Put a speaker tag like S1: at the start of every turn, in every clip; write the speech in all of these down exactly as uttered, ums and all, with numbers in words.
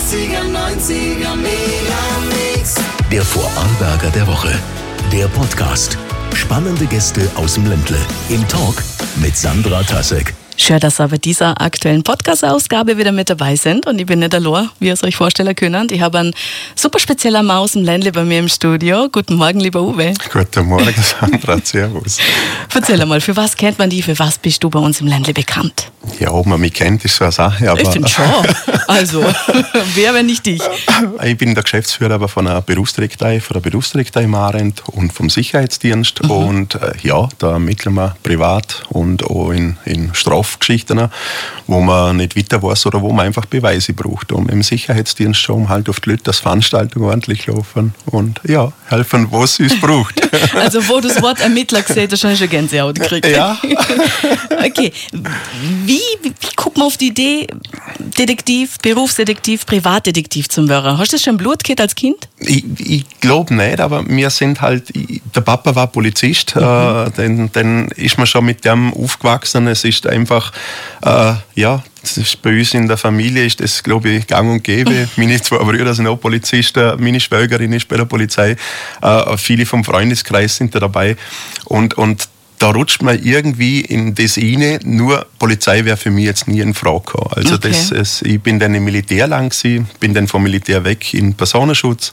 S1: achtziger, neunziger Mega-Mix.
S2: Der Vorarlberger der Woche. Der Podcast. Spannende Gäste aus dem Ländle. Im Talk mit Sandra Tassek.
S3: Schön, dass ihr bei dieser aktuellen Podcast-Ausgabe wieder mit dabei sind. Und ich bin nicht allein, wie ihr es euch vorstellen könnt. Ich habe einen super speziellen Mann aus dem Ländle bei mir im Studio. Guten Morgen, lieber Uwe.
S4: Guten Morgen, Sandra. Servus.
S3: Erzähl mal, für was kennt man dich? Für was bist du bei uns im Ländle bekannt?
S4: Ja, ob man mich kennt, ist so eine Sache. Aber
S3: ich finde schon. Also, wer, wenn nicht dich?
S4: Ich bin der Geschäftsführer von einer Berufsdirektei, von der Berufsdirektei Marent und vom Sicherheitsdienst. Mhm. Und äh, ja, da ermitteln wir privat und auch in, in Strafgeschichten, wo man nicht weiter weiß oder wo man einfach Beweise braucht. Und im Sicherheitsdienst schon halt auf die Leute, dass Veranstaltungen ordentlich laufen und ja, helfen, wo es uns braucht.
S3: Also, wo du das Wort Ermittler gesehen hast, schon schon Gänsehaut gekriegt.
S4: Ja.
S3: Okay. Wie, wie, wie guckt man auf die Idee, Detektiv, Berufsdetektiv, Privatdetektiv zum werden? Hast du das schon im Blut gehabt als Kind?
S4: Ich, ich glaube nicht, aber wir sind halt, der Papa war Polizist, mhm. äh, dann, dann ist man schon mit dem aufgewachsen. Es ist einfach, äh, ja, das ist bei uns in der Familie ist das, glaube ich, gang und gäbe. Meine zwei Brüder sind auch Polizisten, meine Schwägerin ist bei der Polizei, äh, viele vom Freundeskreis sind da dabei und, und da rutscht man irgendwie in das rein, nur Polizei wäre für mich jetzt nie in Frage gekommen. Also okay. das, es, ich bin dann im Militär lang gewesen, bin dann vom Militär weg in Personenschutz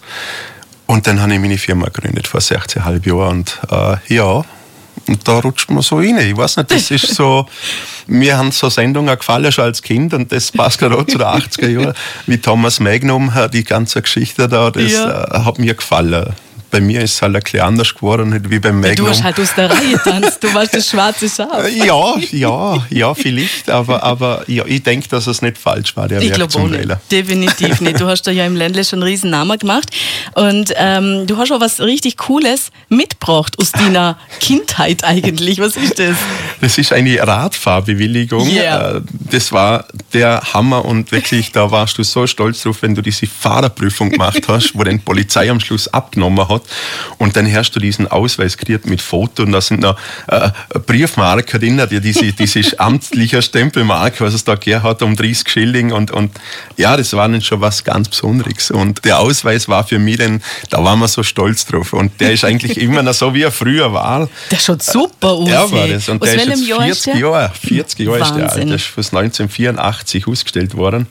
S4: und dann habe ich meine Firma gegründet vor sechzehn Komma fünf Jahren und äh, ja, und da rutscht man so rein. Ich weiß nicht, das ist so, mir haben so Sendungen gefallen schon als Kind und das passt gerade auch zu den achtziger Jahren, wie Thomas Magnum, die ganze Geschichte da, das ja. äh, hat mir gefallen. Bei mir ist es halt ein bisschen anders geworden, nicht wie beim Magnum.
S3: Du hast halt aus der Reihe tanzt, du warst das schwarze Schaf.
S4: Ja, ja, ja, vielleicht, aber, aber ja, ich denke, dass es nicht falsch war, der
S3: ich
S4: Werk zum Wählen.
S3: Definitiv nicht. Du hast da ja im Ländle schon einen riesen Namen gemacht und ähm, du hast auch was richtig Cooles mitgebracht aus deiner Kindheit eigentlich. Was ist das? Das
S4: ist eine Radfahrbewilligung.
S3: Yeah.
S4: Das war der Hammer und wirklich, da warst du so stolz drauf, wenn du diese Fahrerprüfung gemacht hast, wo dann die Polizei am Schluss abgenommen hat. Und dann hast du diesen Ausweis gekriegt mit Foto und da sind noch äh, Briefmarker drin, die, diese, diese amtliche Stempelmarke, was es da gegeben hat, um dreißig Schilling und, und ja, das war dann schon was ganz Besonderes und der Ausweis war für mich dann, da waren wir so stolz drauf und der ist eigentlich immer noch so, wie er früher war.
S3: Der schaut super aus.
S4: Ja, war das und
S3: aus
S4: der ist jetzt
S3: Jahr
S4: vierzig Jahre, vierzig Jahre ist der alt, der ist von neunzehnhundertvierundachtzig ausgestellt worden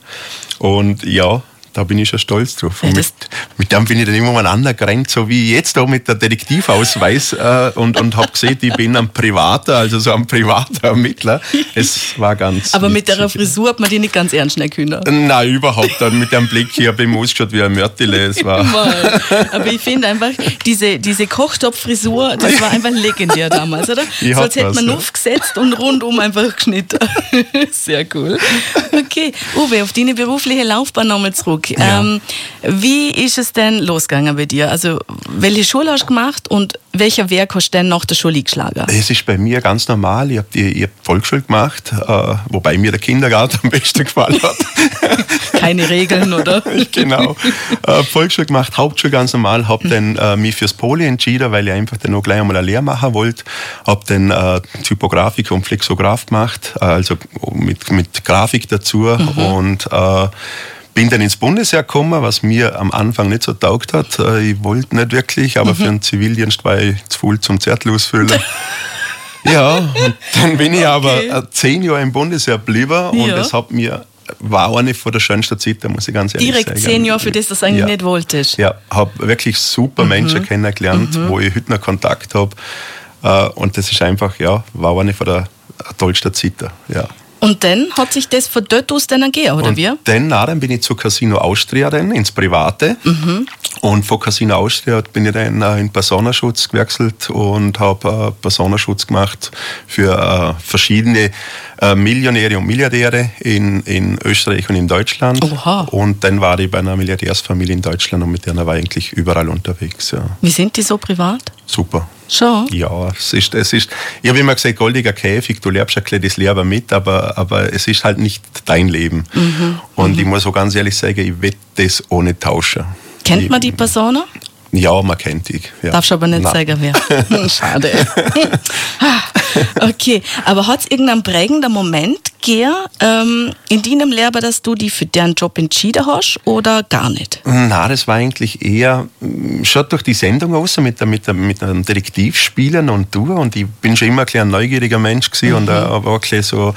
S4: und ja, da bin ich schon stolz drauf. Und mit, mit dem bin ich dann immer umeinander gerannt, so wie jetzt da mit der Detektivausweis äh, und, und habe gesehen, ich bin ein Privater, also so ein privater Ermittler. Es war ganz
S3: Aber
S4: witzig.
S3: Mit der Frisur hat man die nicht ganz ernst nehmen können.
S4: Nein, überhaupt nicht. Mit dem Blick hier habe ich ausgeschaut wie ein Mörtele. Es war
S3: Aber ich finde einfach, diese, diese Kochtopffrisur, das war einfach legendär damals, oder?
S4: Ich
S3: so als hätte man
S4: ja.
S3: aufgesetzt und rundum einfach geschnitten. Sehr cool. Okay, Uwe, auf deine berufliche Laufbahn nochmal zurück.
S4: Ja.
S3: Ähm, wie ist es denn losgegangen bei dir? Also, welche Schule hast du gemacht und welcher Werk hast du denn nach der Schule eingeschlagen?
S4: Es ist bei mir ganz normal. Ich habe die, die Volksschule gemacht, äh, wobei mir der Kindergarten am besten gefallen hat.
S3: Keine Regeln, oder?
S4: Genau. Äh, Volksschule gemacht, Hauptschule ganz normal. Habe dann äh, mich fürs Poli entschieden, weil ich einfach dann noch gleich einmal eine Lehre machen wollte. Habe dann äh, Typografik und Flexograph gemacht, äh, also mit, mit Grafik dazu mhm. und äh, bin dann ins Bundesheer gekommen, was mir am Anfang nicht so taugt hat. Ich wollte nicht wirklich, aber mhm. für einen Zivildienst war ich zu voll zum Zettel ausfüllen. Ja, und dann bin ich okay. aber zehn Jahre im Bundesheer geblieben und ja. das hat mir, war eine von der schönsten Zeit, da muss ich ganz ehrlich
S3: Direkt
S4: sagen.
S3: Direkt zehn Jahre, für das du das eigentlich
S4: ja.
S3: nicht wolltest.
S4: Ja, habe wirklich super mhm. Menschen kennengelernt, mhm. wo ich heute noch Kontakt habe. Und das ist einfach, ja, war eine von der tollsten Zeiten, ja.
S3: Und dann hat sich das von dort aus dann ergeben, oder
S4: und
S3: wie?
S4: Dann, dann bin ich zu Casino Austria, dann, ins Private. Mhm. Und von Casino Austria bin ich dann in Personenschutz gewechselt und habe äh, Personenschutz gemacht für äh, verschiedene äh, Millionäre und Milliardäre in, in Österreich und in Deutschland.
S3: Oha.
S4: Und dann war ich bei einer Milliardärsfamilie in Deutschland und mit der war ich eigentlich überall unterwegs. Ja.
S3: Wie sind die so privat?
S4: Super.
S3: Schon?
S4: Ja, es ist, es ist, ich habe immer gesagt, goldiger Käfig, du lernst ein das Leben mit, aber, aber es ist halt nicht dein Leben. Mhm. Und mhm. ich muss so ganz ehrlich sagen, ich will das auch nicht tauschen.
S3: Kennt
S4: ich,
S3: man die Person?
S4: Ja, man kennt die. Ja.
S3: Darfst aber nicht
S4: Nein.
S3: sagen, wer. Schade. Okay, aber hat es irgendeinen prägenden Moment gern ähm, in deinem Leben, dass du dich für deren Job entschieden hast oder gar nicht?
S4: Na, das war eigentlich eher schon durch die Sendung aus mit, der, mit, der, mit einem Detektivspielen und du. Und ich bin schon immer ein, ein neugieriger Mensch gewesen mhm. und äh, war ein bisschen so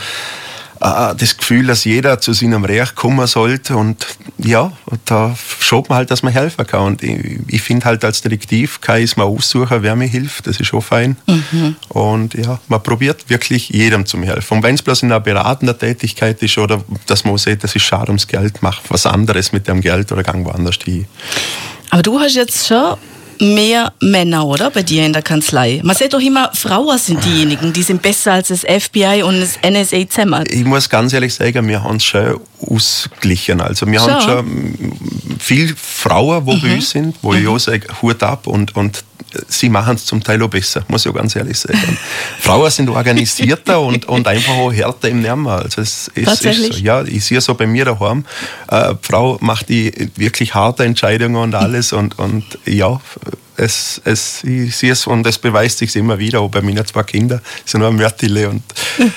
S4: äh, das Gefühl, dass jeder zu seinem Recht kommen sollte. Und ja, und da schaut man halt, dass man helfen kann. Und ich, ich finde halt, als Detektiv kann ich es mal aussuchen, wer mir hilft. Das ist schon fein. Mhm. Und ja, man probiert wirklich jedem zu helfen. Und wenn es bloß in einer beratenden Tätigkeit ist oder dass man sieht, das ist schade ums Geld, mach was anderes mit dem Geld oder gang woanders hin.
S3: Aber du hast jetzt schon mehr Männer, oder? Bei dir in der Kanzlei. Man sagt doch immer, Frauen sind diejenigen, die sind besser als das F B I und das N S A zusammen.
S4: Ich muss ganz ehrlich sagen, wir haben es schon ausgeglichen. Also wir schon. haben schon viele Frauen, die mhm. bei uns sind, wo mhm. ich auch sage, Hut ab und, und sie machen es zum Teil auch besser, muss ich auch ganz ehrlich sagen. Frauen sind organisierter und, und einfach auch härter im Nehmen. Also es ist,
S3: Tatsächlich?
S4: Ist so. Ja, ich sehe so bei mir daheim, äh, die Frau macht die wirklich harte Entscheidungen und alles und, und ja, es, es, ich sehe es und es beweist sich immer wieder, auch bei meinen zwei Kindern, sind nur Mörtile und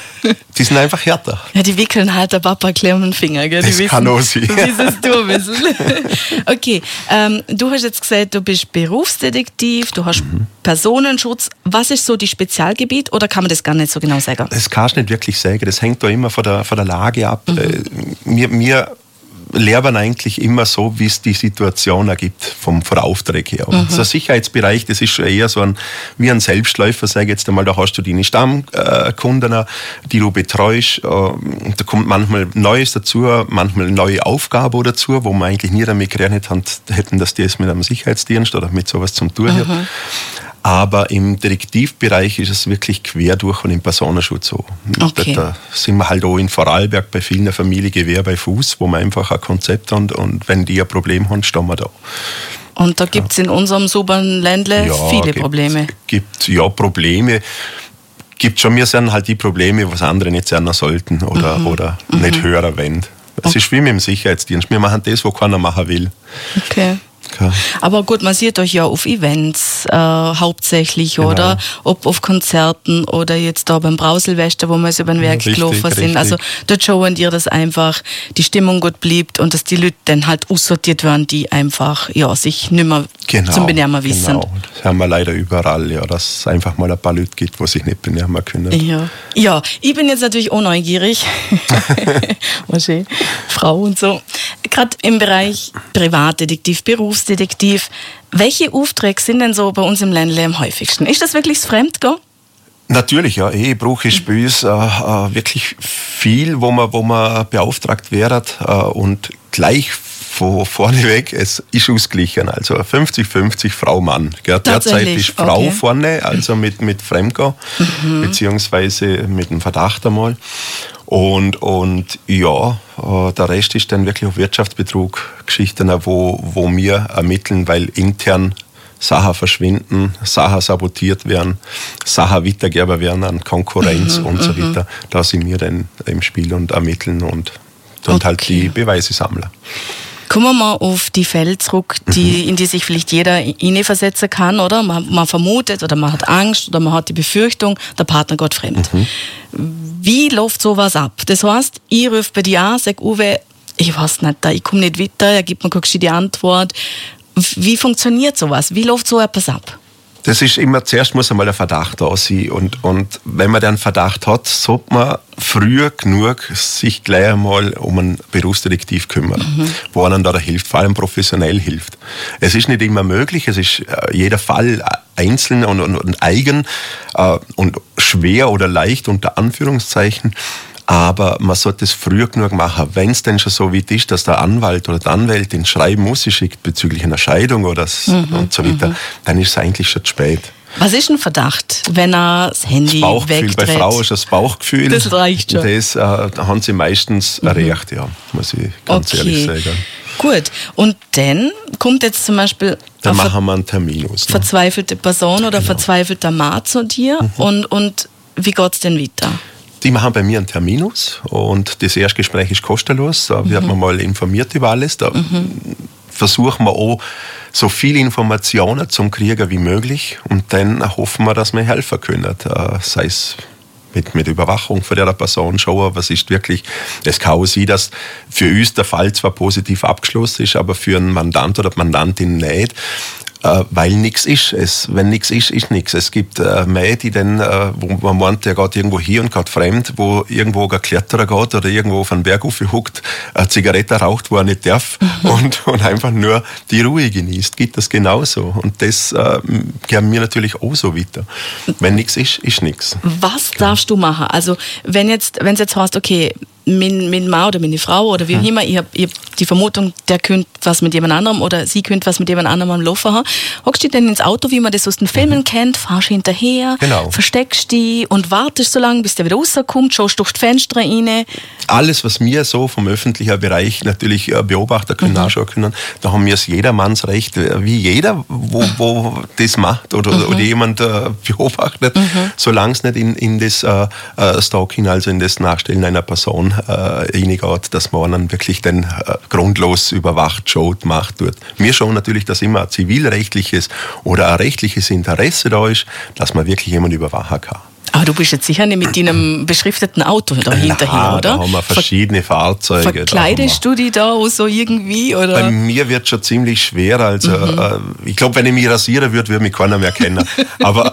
S4: die sind einfach härter.
S3: Ja, die wickeln halt der Papa gleich um den Finger, gell? Die
S4: das
S3: wissen,
S4: kann auch sein.
S3: Wie es du ein bisschen. Okay, ähm, du hast jetzt gesagt, du bist Berufsdetektiv, du hast mhm. Personenschutz. Was ist so die Spezialgebiet oder kann man das gar nicht so genau sagen?
S4: Das kannst du nicht wirklich sagen. Das hängt da immer von der, von der Lage ab. Mhm. Wir, wir lernen eigentlich immer so, wie es die Situation ergibt vom, vom Auftrag her. Mhm. Der Sicherheitsbereich, das ist schon eher so ein, wie ein Selbstläufer, sage ich jetzt einmal, da hast du deine Stammkunden, die du betreust, da kommt manchmal Neues dazu, manchmal neue Aufgaben dazu, wo man eigentlich nie damit gerechnet hätten, dass die es mit einem Sicherheitsdienst oder mit sowas zum tun hat. Mhm. Aber im Detektivbereich ist es wirklich quer durch und im Personenschutz so.
S3: Okay.
S4: Da sind wir halt auch in Vorarlberg bei vielen Familien Gewehr bei Fuß, wo man einfach ein Konzept haben und wenn die ein Problem haben, stehen wir da.
S3: Und da gibt es in unserem sauberen Ländle
S4: ja,
S3: viele
S4: gibt,
S3: Probleme.
S4: Gibt ja Probleme. Gibt schon, wir sehen halt die Probleme, was andere nicht sehen sollten oder, mhm. oder mhm. nicht hören wollen. Es ist wie mit dem Sicherheitsdienst. Wir machen das, was keiner machen will.
S3: Okay. Okay. Aber gut, man sieht euch ja auf Events äh, hauptsächlich, genau. Oder? Ob auf Konzerten oder jetzt da beim Brausilvester, wo wir jetzt über den Werk
S4: ja,
S3: gelaufen sind.
S4: Richtig.
S3: Also dort schauen dir, dass einfach die Stimmung gut bleibt und dass die Leute dann halt aussortiert werden, die einfach ja, sich nicht mehr
S4: genau,
S3: zum Benehmen wissen.
S4: Genau, das haben wir leider überall, ja, dass es einfach mal ein paar Leute gibt, die sich nicht benehmen können.
S3: Ja, ja, ich bin jetzt natürlich auch neugierig. Wahrscheinlich. Frau und so. Gerade im Bereich Privatdetektiv, Berufsdetektiv. Welche Aufträge sind denn so bei uns im Ländle am häufigsten? Ist das wirklich das Fremdgehen?
S4: Natürlich, ja. Ehebruch ist bei uns äh, äh, wirklich viel, wo man, wo man beauftragt wird äh, und gleich von vorne weg, es ist ausgeglichen. Also fünfzig fünfzig Frau-Mann. Derzeit ist Frau okay. vorne, also mit, mit Fremdgehen, mhm. beziehungsweise mit dem Verdacht einmal. Und, und ja, äh, der Rest ist dann wirklich auf Wirtschaftsbetrug, Geschichten, wo, wo wir ermitteln, weil intern Sachen verschwinden, Sachen sabotiert werden, Sachen weitergegeben werden an Konkurrenz mhm, und so weiter. Da sind wir dann im Spiel und ermitteln und, und okay. halt die Beweise sammeln.
S3: Kommen wir mal auf die Fälle zurück, die, mhm. in die sich vielleicht jeder hineinversetzen kann, oder? Man, man vermutet oder man hat Angst oder man hat die Befürchtung, der Partner geht fremd. Mhm. Wie läuft sowas ab? Das heißt, ich rufe bei dir an, sage, Uwe, ich weiß nicht, ich komme nicht weiter, er gibt mir keine Antwort. Wie funktioniert sowas? Wie läuft so etwas ab?
S4: Das ist immer, zuerst muss einmal ein Verdacht da sein. Und, und wenn man den Verdacht hat, sollte man früh genug sich gleich einmal um einen Berufsdetektiv kümmern, mhm. wo einem da hilft, vor allem professionell hilft. Es ist nicht immer möglich, es ist äh, jeder Fall einzeln und, und, und eigen äh, und schwer oder leicht unter Anführungszeichen. Aber man sollte es früh genug machen. Wenn es denn schon so weit ist, dass der Anwalt oder die Anwältin schreiben muss, sie schickt bezüglich einer Scheidung oder mhm, und so weiter, mhm. dann ist es eigentlich schon zu spät.
S3: Was ist ein Verdacht, wenn er das Handy
S4: das Bauchgefühl,
S3: wegdreht?
S4: Bei Frauen ist das Bauchgefühl.
S3: Das reicht schon.
S4: Das äh, haben sie meistens mhm. erreicht, ja, muss ich ganz
S3: okay.
S4: ehrlich sagen.
S3: Gut, und dann kommt jetzt zum Beispiel
S4: dann machen wir einen Termin aus. Ne?
S3: Verzweifelte Person oder
S4: genau.
S3: verzweifelter Mann zu dir mhm. und, und wie geht es denn weiter?
S4: Die machen bei mir einen Termin aus und das Erstgespräch ist kostenlos. Da wird mhm. man mal informiert über alles. Da mhm. versuchen wir auch, so viele Informationen zu kriegen wie möglich und dann hoffen wir, dass wir helfen können. Sei es mit, mit Überwachung von der Person schauen, was ist wirklich. Es kann auch sein, dass für uns der Fall zwar positiv abgeschlossen ist, aber für einen Mandant oder die Mandantin nicht. Äh, weil nichts ist. Es, wenn nichts ist, ist nichts. Es gibt äh, mehr, die dann, äh, wo man meint, der geht irgendwo hier und geht fremd, wo irgendwo ein Kletterer geht oder irgendwo auf einen Berg aufhuckt, eine Zigarette raucht, wo er nicht darf und, und einfach nur die Ruhe genießt. Gibt das genauso. Und das äh, geben wir natürlich auch so weiter. Wenn nichts ist, ist nichts.
S3: Was darfst du machen? Also wenn jetzt, wenn es jetzt heißt, okay, mein, mein Mann oder meine Frau oder wie auch immer, ich habe hab die Vermutung, der könnte was mit jemand anderem oder sie könnte was mit jemand anderem am Laufen haben. Hockst du dann ins Auto, wie man das aus den Filmen mhm. kennt, fahrst hinterher,
S4: genau.
S3: versteckst dich und wartest so lange, bis der wieder rauskommt, schaust durch die Fenster rein.
S4: Alles, was wir so vom öffentlichen Bereich natürlich beobachten können, mhm. anschauen können, da haben wir das Jedermannsrecht, wie jeder, wo, wo das macht oder, mhm. oder jemand äh, beobachtet, mhm. solange es nicht in, in das äh, Stalking, also in das Nachstellen einer Person äh, reingeht, dass man dann wirklich dann äh, grundlos überwacht, schaut, macht, tut. Wir schauen natürlich, dass immer ein zivilrechtliches oder ein rechtliches Interesse da ist, dass man wirklich jemanden überwachen kann.
S3: Aber du bist jetzt sicher nicht mit deinem beschrifteten Auto da hinterher, oder?
S4: Da haben wir verschiedene Ver- Fahrzeuge.
S3: Verkleidest du dich da auch so irgendwie? Oder?
S4: Bei mir wird es schon ziemlich schwer. Also, mhm. äh, ich glaube, wenn ich mich rasieren würde, würde mich keiner mehr kennen. aber,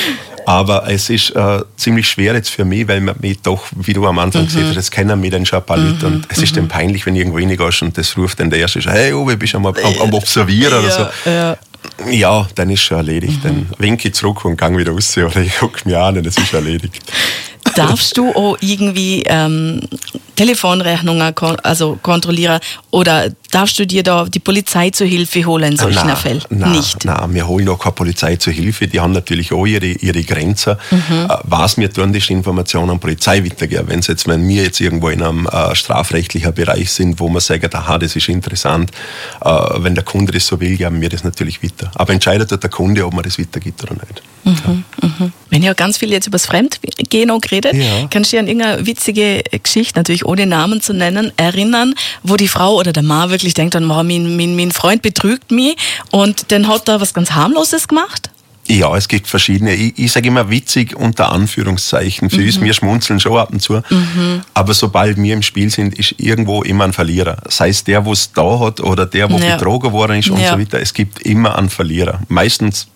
S4: aber es ist äh, ziemlich schwer jetzt für mich, weil man mich doch, wie du am Anfang mhm. gesagt hast, das kennen mich dann schon ein paar mhm. Leute. Und es ist dann peinlich, wenn du irgendwo reingehst und das ruft dann der Erste, hey, Uwe, bist du am, am, am Observieren ja, oder so. Ja. Ja, dann ist schon erledigt. Mhm. Dann winke ich zurück und gehe wieder raus oder ich gucke mich an und es ist erledigt.
S3: Darfst du auch irgendwie ähm, Telefonrechnungen kon- also kontrollieren oder darfst du dir da die Polizei zur Hilfe holen in solchen nein, Fällen?
S4: Nein,
S3: nicht?
S4: Nein, wir holen auch keine Polizei zur Hilfe. Die haben natürlich auch ihre, ihre Grenzen. Mhm. Äh, was wir tun, ist Informationen an die Polizei weitergeben. Wenn's jetzt, wenn wir jetzt irgendwo in einem äh, strafrechtlichen Bereich sind, wo man sagt, aha, das ist interessant, äh, wenn der Kunde das so will, geben wir das natürlich weiter. Aber entscheidet dort der Kunde, ob man das weitergibt oder nicht.
S3: Mhm, ja. mhm. Wenn ihr ganz viel jetzt über das Fremdgehen auch geredet, ja. kannst du dich an irgendeine witzige Geschichte, natürlich ohne Namen zu nennen, erinnern, wo die Frau oder der Mann wirklich denkt, oh, mein, mein, mein Freund betrügt mich und dann hat er was ganz Harmloses gemacht?
S4: Ja, es gibt verschiedene. Ich, ich sage immer witzig unter Anführungszeichen. Für mhm. uns, wir schmunzeln schon ab und zu. Mhm. Aber sobald wir im Spiel sind, ist irgendwo immer ein Verlierer. Sei es der, wo es da hat oder der, wo ja. betrogen worden ist und ja. so weiter. Es gibt immer einen Verlierer. Meistens,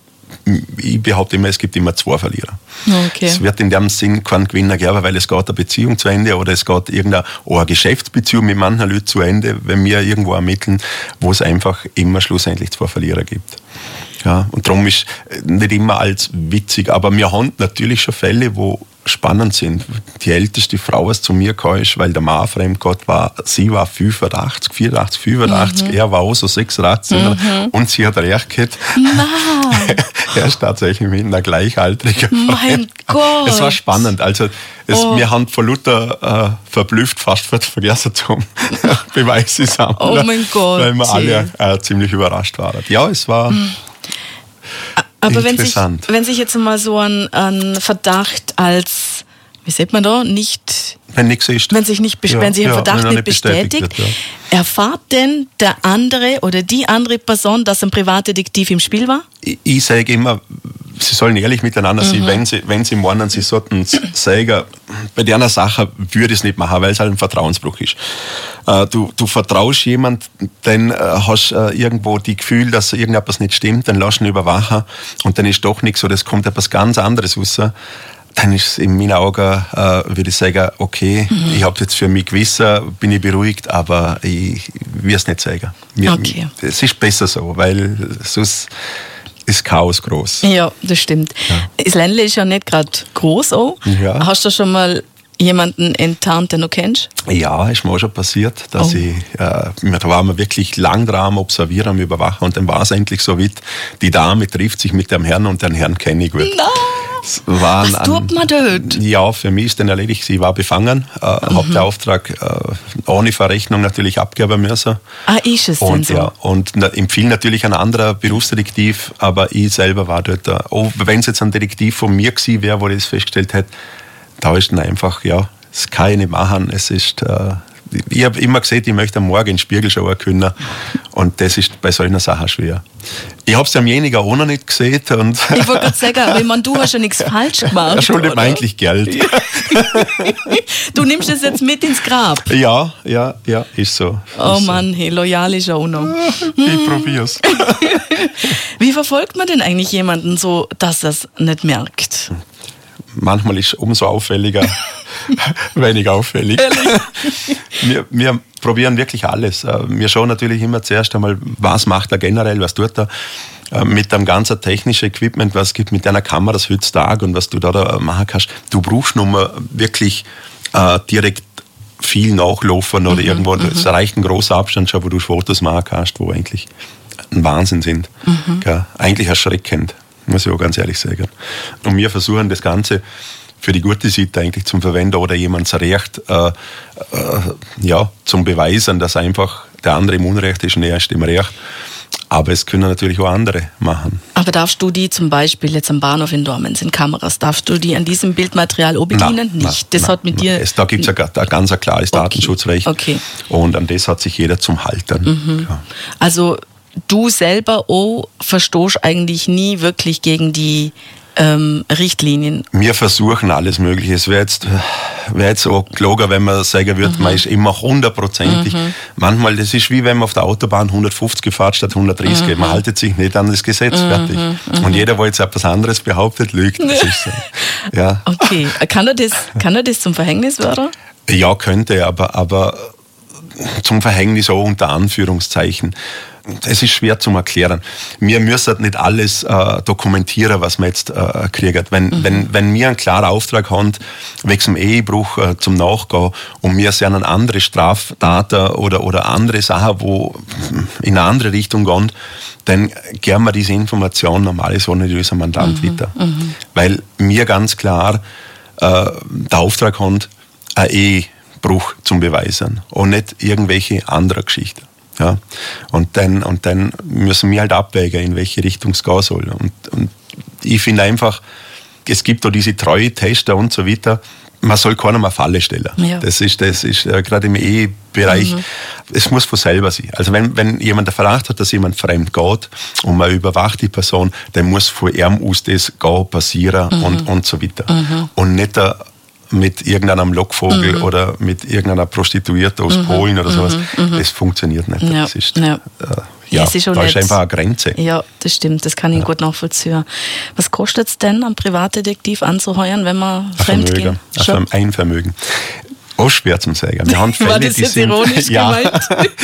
S4: ich behaupte immer, es gibt immer zwei Verlierer. Okay. Es wird in dem Sinn keinen Gewinner geben, weil es geht eine Beziehung zu Ende oder es geht irgendeine eine Geschäftsbeziehung mit manchen Leuten zu Ende, wenn wir irgendwo ermitteln, wo es einfach immer schlussendlich zwei Verlierer gibt. Ja, und darum ist nicht immer als witzig, aber wir haben natürlich schon Fälle, wo spannend sind. Die älteste Frau, was zu mir kam, ist, weil der Mann fremdgegangen war, sie war fünfundachtzig, vierundachtzig, fünfundachtzig, mhm. er war auch so sechsundachtzig mhm. und sie hat recht gehabt.
S3: Nein.
S4: Er ist tatsächlich mit einer Gleichaltrigen.
S3: Mein Gott.
S4: Es war spannend. Also es, oh. wir haben von Luther äh, verblüfft fast vergessen zum Beweise sammeln.
S3: Oh mein Gott.
S4: Weil wir alle äh, ziemlich überrascht waren. Ja, es war... Mhm.
S3: Aber wenn sich, wenn sich jetzt mal so ein, ein Verdacht als, wie sagt man da, nicht...
S4: Wenn nichts ist.
S3: Wenn sich, nicht, ja, wenn sich ein ja, Verdacht nicht bestätigt, bestätigt wird, ja. erfahrt denn der andere oder die andere Person, dass ein Privatdetektiv im Spiel war?
S4: Ich, ich sage immer, sie sollen ehrlich miteinander sein. Mhm. Wenn sie, wenn sie meinen, sie sollten sagen, bei der einer Sache würde ich es nicht machen, weil es halt ein Vertrauensbruch ist. Äh, du, du vertraust jemand, dann äh, hast äh, irgendwo die Gefühl, dass irgendetwas nicht stimmt, dann lässt ihn überwachen und dann ist doch nichts oder es kommt etwas ganz anderes raus. Dann ist es in meinen Augen, äh, würde ich sagen, okay, mhm. ich habe jetzt für mich gewissen, bin ich beruhigt, aber ich will es nicht sagen. Mir,
S3: okay.
S4: Es ist besser so, weil sonst ist Chaos groß.
S3: Ja, das stimmt. Ja. Das Ländle ist ja nicht gerade groß auch. Ja. Hast du schon mal jemanden enttarnt, den du kennst?
S4: Ja, ist mir auch schon passiert, dass oh. ich, äh, da waren wir wirklich lang dran am Observieren, am Überwachen und dann war es endlich so weit, die Dame trifft sich mit dem Herrn und den Herrn kenne ich gut.
S3: Nein! Was
S4: an,
S3: tut man dort? Ja,
S4: für mich ist dann erledigt. Sie war befangen, äh, mhm. habe den Auftrag äh, ohne Verrechnung natürlich abgeben müssen.
S3: Ah, ist es
S4: und,
S3: denn so?
S4: Ja, und na, empfiehlt natürlich ein anderer Berufsdetektiv, aber ich selber war dort. Äh, oh, wenn es jetzt ein Detektiv von mir gewesen wäre, wo ich das festgestellt hätte, da ist dann einfach, ja, das kann ich nicht machen. Es ist, äh, ich habe immer gesagt, ich möchte am Morgen in den Spiegel schauen können. Und das ist bei solchen Sachen schwer. Ich habe es am weniger auch noch nicht gesehen. Und
S3: ich wollte gerade sagen, aber ich meine, du hast ja nichts falsch gemacht.
S4: Er schuldet mir eigentlich Geld. Ja.
S3: Du nimmst es jetzt mit ins Grab.
S4: Ja, ja, ja, ist so.
S3: Oh
S4: ist
S3: Mann, hey, loyal ist auch noch.
S4: Ich probier's.
S3: Wie verfolgt man denn eigentlich jemanden so, dass er es nicht merkt?
S4: Manchmal ist es umso auffälliger, wenig auffällig. wir, wir probieren wirklich alles. Wir schauen natürlich immer zuerst einmal, was macht er generell, was tut er mit dem ganzen technischen Equipment, was es gibt mit deiner Kamera das heutzutage und was du da, da machen kannst. Du brauchst nur mal wirklich äh, direkt viel nachlaufen oder mhm, irgendwo. Mhm. Es reicht ein großer Abstand schon, wo du Fotos machen kannst, wo eigentlich ein Wahnsinn sind. Mhm. Eigentlich erschreckend. Muss ich auch ganz ehrlich sagen. Und wir versuchen das Ganze für die gute Seite eigentlich zum Verwenden oder jemands Recht äh, äh, ja, zum Beweisen, dass einfach der andere im Unrecht ist und er ist im Recht. Aber es können natürlich auch andere machen.
S3: Aber darfst du die zum Beispiel jetzt am Bahnhof in Dormen sind Kameras, darfst du die an diesem Bildmaterial auch bedienen?
S4: Nein,
S3: nicht. Das
S4: nein,
S3: hat mit
S4: nein.
S3: dir.
S4: Es, da gibt es ein, ein ganz ein klares
S3: okay.
S4: Datenschutzrecht.
S3: Okay.
S4: Und an das hat sich jeder zum Halten.
S3: Mhm.
S4: Ja.
S3: Also du selber auch verstoßt eigentlich nie wirklich gegen die ähm, Richtlinien.
S4: Wir versuchen alles Mögliche. Es wäre jetzt, wär jetzt auch gelogen, wenn man sagen würde, mhm. man ist immer hundertprozentig. Mhm. Manchmal, das ist wie wenn man auf der Autobahn hundertfünfzig gefahren statt hundertdreißig. Mhm. Man haltet sich nicht an das Gesetz, mhm. fertig. Mhm. Und jeder, der jetzt etwas anderes behauptet, lügt. Das ist so. Ja.
S3: Okay, kann er das, kann er das zum Verhängnis werden?
S4: Ja, könnte, aber, aber zum Verhängnis auch unter Anführungszeichen. Es ist schwer zu erklären. Wir müssen nicht alles äh, dokumentieren, was wir jetzt äh, kriegen. Wenn, mhm. wenn, wenn wir einen klaren Auftrag haben, wegen dem Ehebruch äh, zum Nachgehen und wir sehen eine andere Straftaten oder, oder andere Sachen, die in eine andere Richtung gehen, dann geben wir diese Information normalerweise nicht unserem Mandant mhm. weiter. Mhm. Weil wir ganz klar äh, den Auftrag haben, einen Ehebruch zum Beweisen und nicht irgendwelche andere Geschichten. Ja, und dann, und dann müssen wir halt abwägen, in welche Richtung es gehen soll. Und, und ich finde einfach, es gibt da diese Treue-Tester und so weiter. Man soll keiner mal Falle stellen. Ja. Das ist, das ist äh, gerade im Ehebereich, mhm. es muss von selber sein. Also wenn, wenn jemand den Verdacht hat, dass jemand fremd geht und man überwacht die Person, dann muss von ihm aus das gehen, passieren mhm. und, und so weiter. Mhm. Und nicht der mit irgendeinem Lockvogel mhm. oder mit irgendeiner Prostituierten aus mhm. Polen oder sowas. Mhm. Das funktioniert nicht.
S3: Ja.
S4: Das ist,
S3: ja.
S4: Äh, ja,
S3: ist
S4: da ist einfach eine Grenze.
S3: Ja, das stimmt. Das kann ich ja. gut nachvollziehen. Was kostet es denn, einen Privatdetektiv anzuheuern, wenn man
S4: ein
S3: fremd
S4: Vermögen.
S3: geht?
S4: Also ein Vermögen. Auch schwer zum sagen. Wir haben Fälle,
S3: War das
S4: die
S3: jetzt
S4: sind,
S3: ironisch
S4: ja.
S3: gemeint?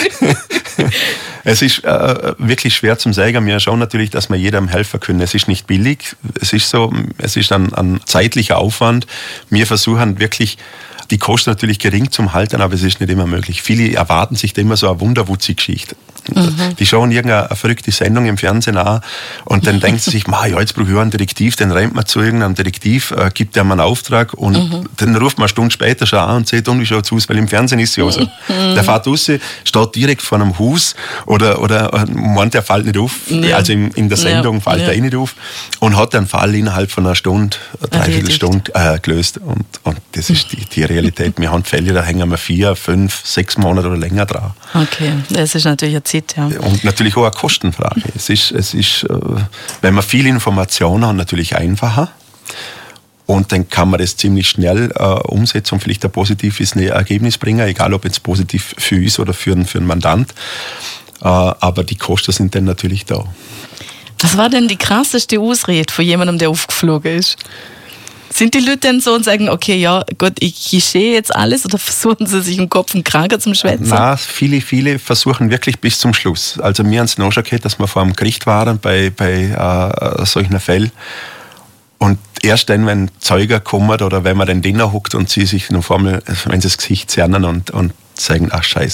S4: Es ist äh, wirklich schwer zum sagen. Wir schauen natürlich, dass wir jedem helfen können. Es ist nicht billig. Es ist so, es ist ein, ein zeitlicher Aufwand. Wir versuchen wirklich, die Kosten natürlich gering zum Halten, aber es ist nicht immer möglich. Viele erwarten sich da immer so eine Wunderwutzi-Geschichte. Mhm. Die schauen irgendeine verrückte Sendung im Fernsehen an und dann denken sie sich, ja, jetzt brauche ich einen Detektiv, dann rennt man zu irgendeinem Detektiv, äh, gibt ihm einen Auftrag und mhm. dann ruft man eine Stunde später schon an und sagt, und wie schaut es aus, weil im Fernsehen ist es ja so. Mhm. Der fährt raus, steht direkt vor einem Haus oder, oder meint, der fällt nicht auf, ja. also in, in der Sendung ja. fällt ja. er eh nicht auf und hat den Fall innerhalb von einer Stunde, eine Dreiviertelstunde äh, gelöst und, und das ist die, die Realität. Wir haben Fälle, da hängen wir vier, fünf, sechs Monate oder länger dran.
S3: Okay, das ist natürlich ein Zeit, ja.
S4: Und natürlich auch eine Kostenfrage. Es ist, es ist, wenn man viel Informationen hat, natürlich einfacher. Und dann kann man das ziemlich schnell äh, umsetzen und vielleicht ein positives Ergebnis bringen, egal ob jetzt positiv für uns oder für einen, für einen Mandant. Äh, aber die Kosten sind dann natürlich da.
S3: Was war denn die krasseste Ausrede von jemandem, der aufgeflogen ist? Sind die Leute dann so und sagen, okay, ja, Gott, ich geschehe jetzt alles, oder versuchen sie sich im Kopf und Kragen zum Schwätzen? Nein,
S4: viele, viele versuchen wirklich bis zum Schluss. Also mir haben es noch schon gehört, dass wir vor dem Gericht waren bei, bei äh, solchen Fällen. Und erst dann, wenn Zeuger kommen oder wenn man dann drinnen hockt und sie sich noch einmal, wenn sie das Gesicht zerren und, und sagen, ach Scheiße,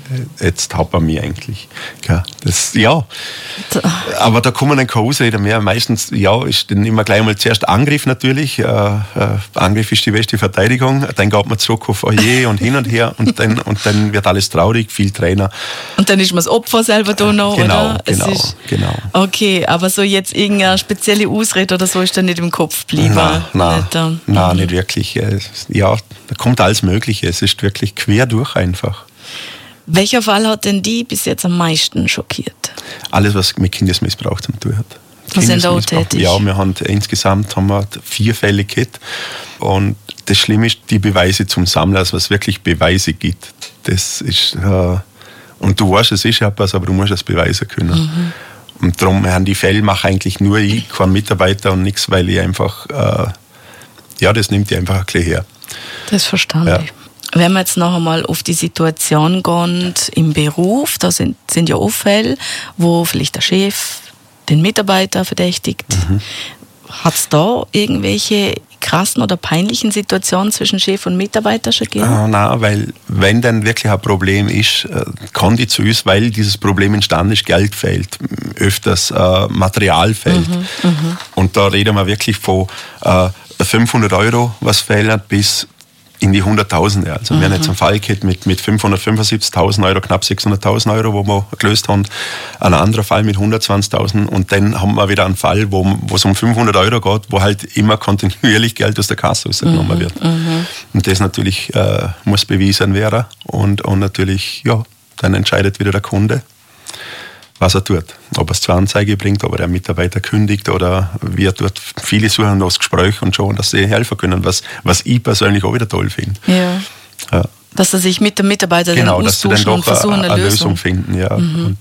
S4: jetzt hat er mich eigentlich. Ja, das, ja. Aber da kann man dann keine Ausrede mehr. Meistens, ja, ist dann immer gleich mal zuerst Angriff natürlich. Äh, äh, Angriff ist die beste Verteidigung. Dann geht man zurück auf Oje und hin und her und dann, und dann wird alles traurig, viel Trainer.
S3: Und dann ist man das Opfer selber da noch,
S4: genau,
S3: oder?
S4: Genau,
S3: es ist,
S4: genau.
S3: Okay, aber so jetzt irgendeine spezielle Ausrede oder so ist dann nicht im Kopf geblieben?
S4: Nein, nein,
S3: nicht, äh,
S4: nein,
S3: mhm.
S4: nicht wirklich. Ja, da kommt alles Mögliche. Es ist wirklich quer durch einfach.
S3: Welcher Fall hat denn die bis jetzt am meisten schockiert?
S4: Alles, was mit Kindesmissbrauch zu tun hat.
S3: Was sind da auch tätig?
S4: Ja, wir haben insgesamt haben wir vier Fälle gehabt. Und das Schlimme ist, die Beweise zum Sammeln, also was wirklich Beweise gibt. Das ist, äh, und du weißt, es ist etwas, aber du musst es beweisen können. Mhm. Und darum haben die Fälle mache eigentlich nur ich, kein Mitarbeiter und nichts, weil ich einfach, äh, ja, das nimmt ich einfach ein bisschen her.
S3: Das verstehe
S4: ja.
S3: ich. Wenn wir jetzt noch einmal auf die Situation gehen im Beruf, da sind, sind ja auch Fälle, wo vielleicht der Chef den Mitarbeiter verdächtigt. Mhm. Hat es da irgendwelche krassen oder peinlichen Situationen zwischen Chef und Mitarbeiter schon gegeben?
S4: Ah, nein, weil wenn dann wirklich ein Problem ist, kann die zu uns, weil dieses Problem entstanden ist, Geld fehlt, öfters äh, Material fehlt. Mhm, mh. Und da reden wir wirklich von äh, fünfhundert Euro, was fehlt, bis in die Hunderttausende. Also mhm. wir haben jetzt einen Fall gehabt mit, mit fünfhundertfünfundsiebzigtausend Euro, knapp sechshunderttausend Euro, wo wir gelöst haben. Ein anderer Fall mit hundertzwanzigtausend und dann haben wir wieder einen Fall, wo, wo es um fünfhundert Euro geht, wo halt immer kontinuierlich Geld aus der Kasse rausgenommen mhm. wird. Mhm. Und das natürlich äh, muss bewiesen werden und, und natürlich, ja, dann entscheidet wieder der Kunde, was er tut. Ob er es zur Anzeige bringt, ob er den Mitarbeiter kündigt oder wie er tut. Viele suchen das Gespräch und schauen, dass sie helfen können, was, was ich persönlich auch wieder toll finde.
S3: Ja. Ja. Dass er sich mit dem Mitarbeiter
S4: genau,
S3: dann austauschen und versuchen, eine,
S4: eine
S3: Lösung.
S4: Lösung finden. Ja.
S3: Mhm.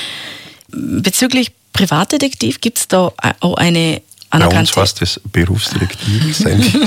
S3: Bezüglich Privatdetektiv gibt es da auch eine anerkannte...
S4: Bei uns heißt das Berufsdetektiv.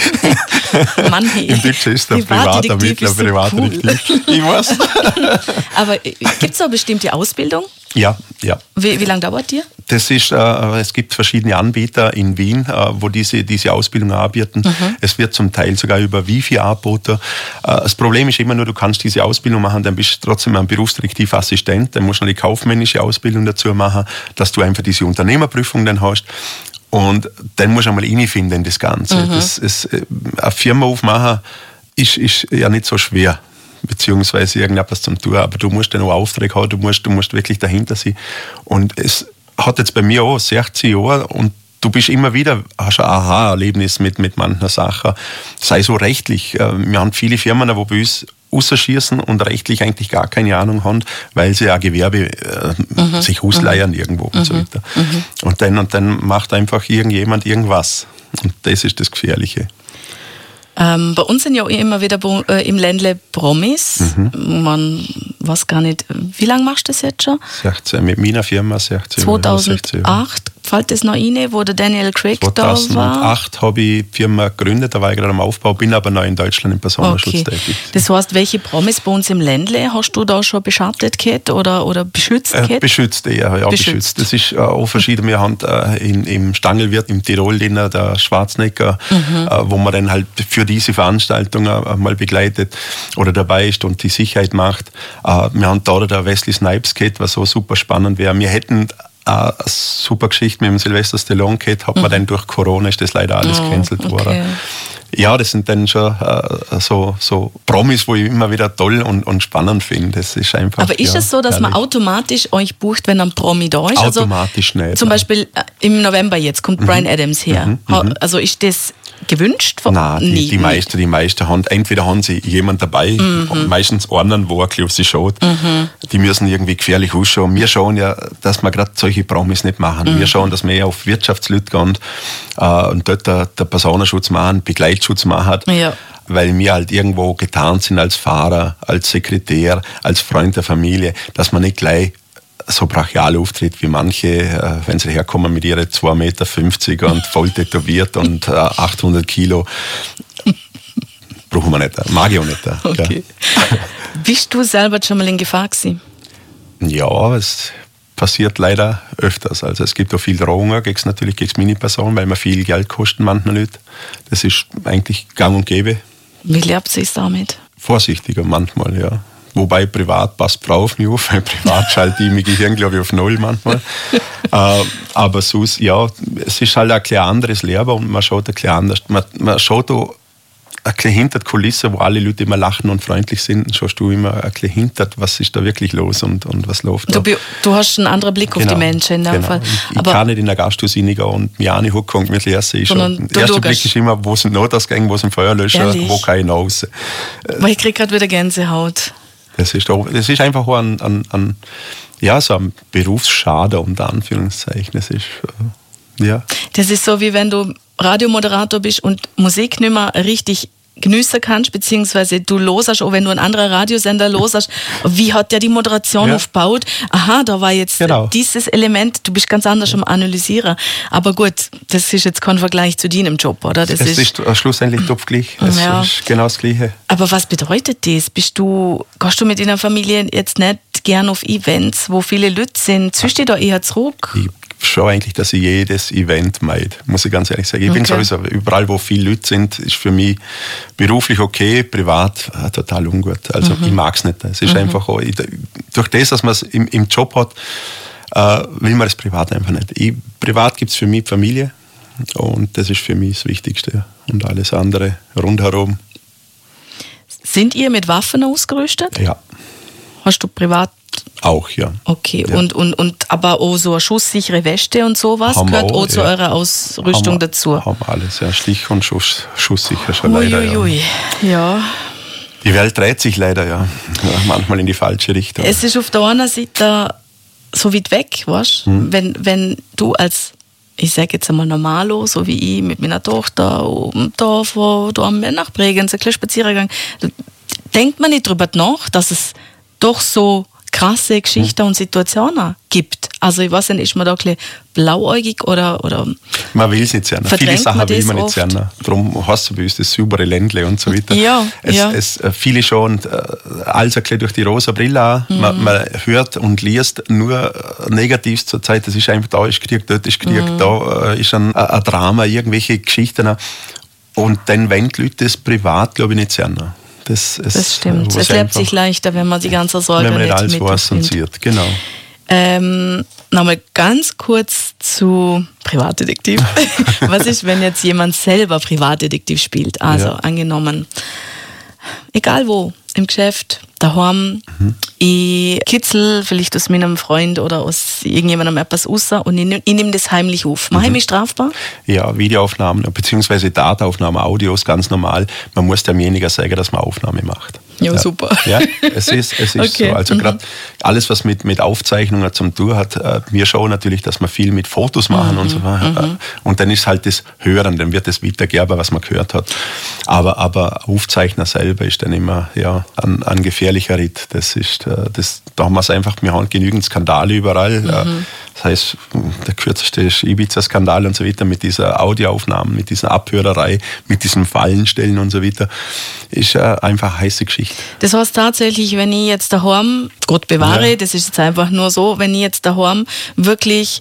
S3: Mann,
S4: im Deutschen ist der Privatermittler so Privatdetektiv. Cool. Ich weiß.
S3: Aber gibt es da eine bestimmte Ausbildung?
S4: Ja, ja.
S3: Wie, wie lange dauert die?
S4: Das ist, äh, es gibt verschiedene Anbieter in Wien, äh, wo diese, diese Ausbildung anbieten. Mhm. Es wird zum Teil sogar über Wifi angeboten. Äh, das Problem ist immer nur, du kannst diese Ausbildung machen, dann bist du trotzdem ein Berufsdetektivassistent, dann musst du noch die kaufmännische Ausbildung dazu machen, dass du einfach diese Unternehmerprüfung dann hast. Und dann musst du einmal reinfinden in das Ganze. Mhm. Das ist, eine Firma aufmachen ist, ist ja nicht so schwer, beziehungsweise irgendetwas zum tun, aber du musst dann auch Aufträge haben, du musst, du musst wirklich dahinter sein. Und es hat jetzt bei mir auch sechzehn Jahre und du bist immer wieder, hast ein Aha-Erlebnis mit, mit manchen Sachen, sei so rechtlich. Wir haben viele Firmen, die bei uns rausschießen und rechtlich eigentlich gar keine Ahnung haben, weil sie ein Gewerbe äh, mhm. sich ausleihen mhm. irgendwo und mhm. so weiter. Mhm. Und dann, und dann macht einfach irgendjemand irgendwas. Und das ist das Gefährliche.
S3: Ähm, bei uns sind ja immer wieder äh, im Ländle Promis. Mhm. Man weiß gar nicht, wie lange machst du das jetzt schon?
S4: sechzehn, mit meiner Firma sechzehn.
S3: zweitausendacht, fällt das noch rein, wo der Daniel Craig da war?
S4: zweitausendacht habe ich die Firma gegründet, da war ich gerade am Aufbau, bin aber noch in Deutschland im Personenschutz okay. tätig.
S3: Das heißt, welche Promis bei uns im Ländle hast du da schon beschattet gehabt oder, oder beschützt gehabt?
S4: Äh, beschützt eher, ja, beschützt. beschützt. Das ist äh, auch verschieden. Wir haben äh, in, im Stangelwirt, im Tirol, den, der Schwarzenegger, mhm. äh, wo man dann halt für diese Veranstaltung äh, mal begleitet oder dabei ist und die Sicherheit macht. Äh, wir haben da der Wesley Snipes gehabt, was so super spannend wäre. Wir hätten eine super Geschichte mit dem Sylvester Stallone gehabt, hat mhm. man dann durch Corona ist das leider alles gecancelt oh, okay. worden. Ja, das sind dann schon äh, so, so Promis, wo ich immer wieder toll und, und spannend finde. Das ist einfach,
S3: aber ist ja, es so, dass herrlich. Man automatisch euch bucht, wenn ein Promi da ist?
S4: Automatisch also, nicht.
S3: Zum Beispiel äh, im November jetzt kommt mhm. Bryan Adams her. Mhm. Also ist das gewünscht? Von
S4: Nein, die, die meisten, die meisten haben, entweder haben sie jemanden dabei, mhm. meistens einen, wo er auf sie schaut. Mhm. Die müssen irgendwie gefährlich ausschauen. Wir schauen ja, dass wir gerade solche Promis nicht machen. Mhm. Wir schauen, dass wir eher auf Wirtschaftsleute gehen äh, und dort der, der Personenschutz machen, Begleitschutz machen. Ja. Weil wir halt irgendwo getarnt sind als Fahrer, als Sekretär, als Freund der Familie, dass man nicht gleich so brachial auftritt wie manche, wenn sie herkommen mit ihren zwei Meter fünfzig und voll tätowiert und achthundert Kilo. Brauchen wir nicht, mag ich auch nicht.
S3: Okay. Ja. Bist du selber schon mal in Gefahr gewesen?
S4: Ja, es passiert leider öfters. Also es gibt auch viele Drohungen, geht's natürlich gegen meine Person, weil man viel Geld kosten manchen Leute. Das ist eigentlich gang und gäbe.
S3: Wie lebt es damit?
S4: Vorsichtiger manchmal, ja. Wobei privat passt Frau auf mich auf, weil privat schalte ich mein Gehirn, glaube ich, auf null manchmal. äh, aber sonst, ja, es ist halt ein bisschen anderes Leben und man schaut ein bisschen anders. Man, man schaut da ein bisschen hinter die Kulisse, wo alle Leute immer lachen und freundlich sind, schaust du immer ein bisschen hinter, was ist da wirklich los und, und was läuft da.
S3: Du, du hast einen anderen Blick
S4: genau,
S3: auf die Menschen in dem
S4: genau.
S3: Fall.
S4: Ich,
S3: aber
S4: ich kann nicht in ein Gasthaus reingehen und mich anhocken und mich essen. Der erste Blick ist immer, wo sind Notausgänge, wo sind Feuerlöscher,
S3: Ehrlich?
S4: wo kann ich noch raus.
S3: Weil ich kriege gerade wieder Gänsehaut.
S4: Das ist, das ist einfach ein, ein, ein, ja, so ein Berufsschaden, unter Anführungszeichen. Das ist, ja.
S3: Das ist so, wie wenn du Radiomoderator bist und Musik nicht mehr richtig geniessen kannst, beziehungsweise du losest, auch wenn du einen anderen Radiosender losest, wie hat der die Moderation
S4: ja.
S3: aufgebaut? Aha, da war jetzt
S4: genau.
S3: dieses Element, du bist ganz anders am Analysieren. Aber gut, das ist jetzt kein Vergleich zu deinem Job, oder? Das
S4: es ist, ist schlussendlich top gleich. Es
S3: ja.
S4: ist genau das Gleiche.
S3: Aber was bedeutet das? Bist du, gehst du mit deiner Familie jetzt nicht gern auf Events, wo viele Leute sind? Ziehst du da eher zurück?
S4: Ich schaue eigentlich, dass ich jedes Event meide, muss ich ganz ehrlich sagen. Ich okay. bin sowieso, überall, wo viele Leute sind, ist für mich beruflich okay, privat äh, total ungut. Also mhm. ich mag es nicht. Es ist mhm. einfach auch, ich, durch das, dass man es im, im Job hat, äh, will man das privat einfach nicht. Ich, privat gibt es für mich die Familie und das ist für mich das Wichtigste. Und alles andere rundherum.
S3: Sind ihr mit Waffen ausgerüstet?
S4: Ja.
S3: Hast du privat?
S4: Auch, ja.
S3: Okay,
S4: ja.
S3: Und, und, und aber auch so eine schusssichere Weste und sowas
S4: haben
S3: gehört
S4: auch,
S3: auch zu
S4: ja.
S3: eurer Ausrüstung
S4: haben,
S3: dazu?
S4: Haben alles, ja. Stich- und Schuss, schusssicher schon
S3: ui,
S4: leider.
S3: Ui, ui. Ja. ja.
S4: Die Welt dreht sich leider, ja. ja. Manchmal in die falsche Richtung.
S3: Es ist auf der einen Seite so weit weg, weißt du? Hm. Wenn, wenn du als, ich sage jetzt einmal normalo, so wie ich mit meiner Tochter oben da vor da am nach Bregenz, ein kleiner Spaziergang, denkt man nicht drüber nach, dass es doch so krasse Geschichten und Situationen gibt. Also ich weiß nicht, ist man da ein bisschen blauäugig oder, oder
S4: man will es nicht sehen. Viele Sachen will man nicht sehen. Darum hast du bei uns das saubere Ländle und so weiter.
S3: Ja,
S4: es,
S3: ja.
S4: Es, viele schauen alles ein bisschen durch die rosa Brille an. Mhm. Man, man hört und liest nur Negatives zur Zeit. Das ist einfach, da ist Krieg, dort ist Krieg, mhm. da ist ein, ein Drama, irgendwelche Geschichten. Und dann wollen die Leute das privat, glaube ich, nicht sehen. Das, es,
S3: das stimmt. Es lebt sich leichter, wenn man die ganze Sorge
S4: wenn man nicht alles
S3: mit
S4: weiß und sieht. Genau.
S3: Ähm, Nochmal ganz kurz zu Privatdetektiv. Was ist, wenn jetzt jemand selber Privatdetektiv spielt? Also ja. angenommen, egal wo, im Geschäft, daheim, mhm. ich kitzel vielleicht aus meinem Freund oder aus irgendjemandem etwas raus und ich, ich nehme das heimlich auf. Mache mhm. ich mich strafbar?
S4: Ja, Videoaufnahmen bzw. Dataufnahmen, Audios, ganz normal. Man muss demjenigen sagen, dass man Aufnahme macht.
S3: Ja, ja, super.
S4: Ja, es ist, es ist
S3: okay.
S4: so. Also
S3: mhm.
S4: gerade alles, was mit, mit Aufzeichnungen zum Tun hat, äh, wir schauen natürlich, dass wir viel mit Fotos machen
S3: mhm.
S4: und so weiter. Mhm. Und dann ist halt das Hören, dann wird das weitergegeben, was man gehört hat. Aber, aber Aufzeichner selber ist dann immer ja, ein, ein gefährlicher Ritt. Das ist, das, da haben wir es einfach, wir haben genügend Skandale überall. Mhm. Das heißt, der kürzeste ist Ibiza-Skandal und so weiter, mit dieser Audioaufnahmen, mit dieser Abhörerei, mit diesem Fallenstellen und so weiter, ist äh, einfach eine heiße Geschichte.
S3: Das heißt tatsächlich, wenn ich jetzt daheim, Gott bewahre, ja. das ist jetzt einfach nur so, wenn ich jetzt daheim wirklich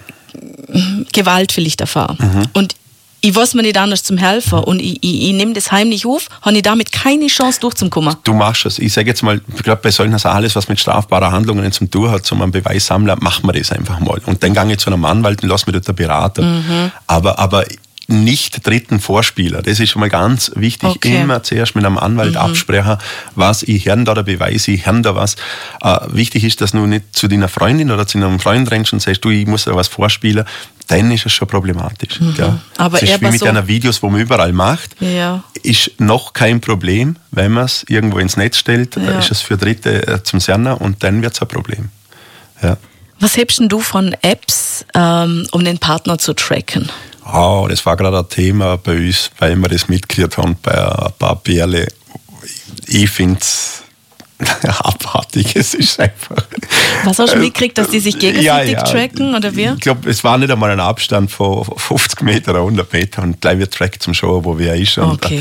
S3: Gewalt vielleicht erfahre mhm. und ich weiß mir nicht anders zum Helfen und ich, ich, ich nehme das heimlich auf, habe ich damit keine Chance durchzukommen.
S4: Du machst es. Ich sage jetzt mal, ich glaube, bei solchen Sachen, alles, was mit strafbaren Handlungen zum Tun hat, zum Beweis sammeln, machen wir das einfach mal. Und dann gehe ich zu einem Anwalt und lasse mich dort beraten. Mhm. Aber, aber nicht dritten Vorspieler. Das ist schon mal ganz wichtig. Okay. Immer zuerst mit einem Anwalt mhm. absprechen, was ich höre da der Beweis, ich höre da was. Äh, wichtig ist, dass du nicht zu deiner Freundin oder zu einem Freund rennst und sagst, du, ich muss da was vorspielen. Dann ist es schon problematisch. Mhm. Ja. Aber das ist wie mit so einer Videos, wo man überall macht.
S3: Ja.
S4: Ist noch kein Problem. Wenn man es irgendwo ins Netz stellt, ja. ist es für Dritte zum Sehen und dann wird es ein Problem. Ja.
S3: Was hebst du von Apps, ähm, um den Partner zu tracken?
S4: Oh, das war gerade ein Thema bei uns, weil wir das mitgekriegt haben bei ein paar Bärle. Ich finde es abartig, es ist einfach...
S3: Was hast du mitgekriegt, dass die sich gegenseitig ja, ja. tracken, oder wie?
S4: Ich glaube, es war nicht einmal ein Abstand von fünfzig Meter oder hundert Meter und gleich wird trackt zum Schauen, wo wer ist. Und
S3: okay.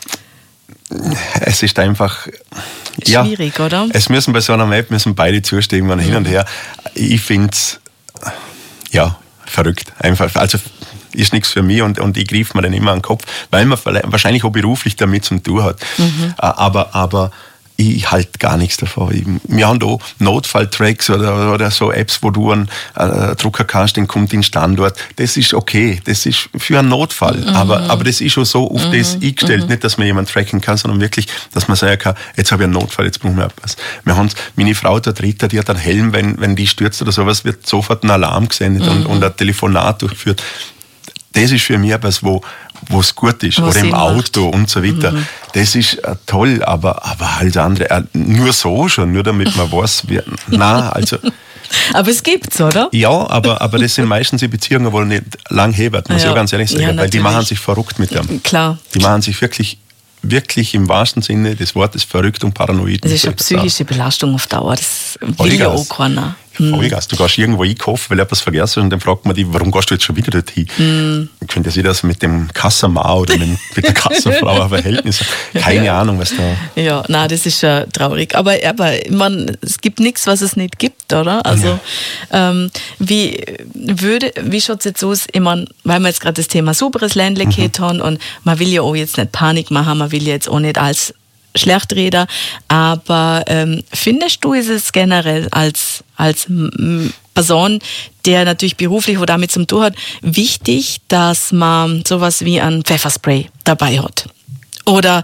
S4: Es ist einfach...
S3: Schwierig,
S4: ja,
S3: oder?
S4: Es müssen bei so einer Map müssen beide zustimmen, mhm. hin und her. Ich finde es, ja, verrückt. Einfach, also ist nichts für mich und, und ich greife mir dann immer an den Kopf, weil man wahrscheinlich auch beruflich damit zu tun hat. Mhm. Aber, aber ich halte gar nichts davon. Ich, wir haben da Notfalltracks oder, oder so Apps, wo du einen äh, Drucker kannst, den kommt in den Standort. Das ist okay, das ist für einen Notfall. Mhm. Aber, aber das ist schon so auf mhm. das eingestellt, mhm. nicht, dass man jemanden tracken kann, sondern wirklich, dass man sagen kann, jetzt habe ich einen Notfall, jetzt brauchen wir etwas. Wir haben, meine Frau, der Dritte, die hat einen Helm, wenn, wenn die stürzt oder sowas, wird sofort ein Alarm gesendet mhm. und, und ein Telefonat durchgeführt. Das ist für mich etwas, wo wo es gut ist, was oder im Auto macht. Und so weiter. Mhm. Das ist äh, toll, aber, aber halt andere, äh, nur so schon, nur damit man weiß, wie, nein, also...
S3: Aber es gibt's, oder?
S4: Ja, aber, aber das sind meistens die Beziehungen, wo nicht lang hebert, muss ja. ich auch ganz ehrlich sagen, ja, weil die machen sich verrückt mit dem.
S3: Klar.
S4: Die machen sich wirklich, wirklich im wahrsten Sinne des Wortes verrückt und paranoid.
S3: Das ist eine psychische Belastung auf Dauer, das will ja auch keiner.
S4: Vollgas. Du gehst irgendwo einkaufen, weil etwas vergessen und dann fragt man dich, warum gehst du jetzt schon wieder dorthin? Mm. Ich könnte sich das mit dem Kassamann oder mit, mit der Kassenfrau ein Verhältnis. Keine ja. Ahnung, was da...
S3: Ja, nein, das ist schon traurig. Aber, aber ich meine, es gibt nichts, was es nicht gibt, oder? Also, ja. ähm, wie würde, wie schaut es jetzt aus? Ich meine, weil wir jetzt gerade das Thema sauberes Ländle mhm. gehabt haben und man will ja auch jetzt nicht Panik machen, man will jetzt auch nicht als Schlechtreder, aber ähm, findest du, ist es generell als, als m- Person, der natürlich beruflich oder damit zum tun hat, wichtig, dass man sowas wie ein Pfefferspray dabei hat? Oder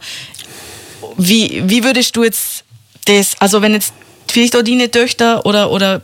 S3: wie, wie würdest du jetzt das, also wenn jetzt vielleicht auch deine Töchter oder, oder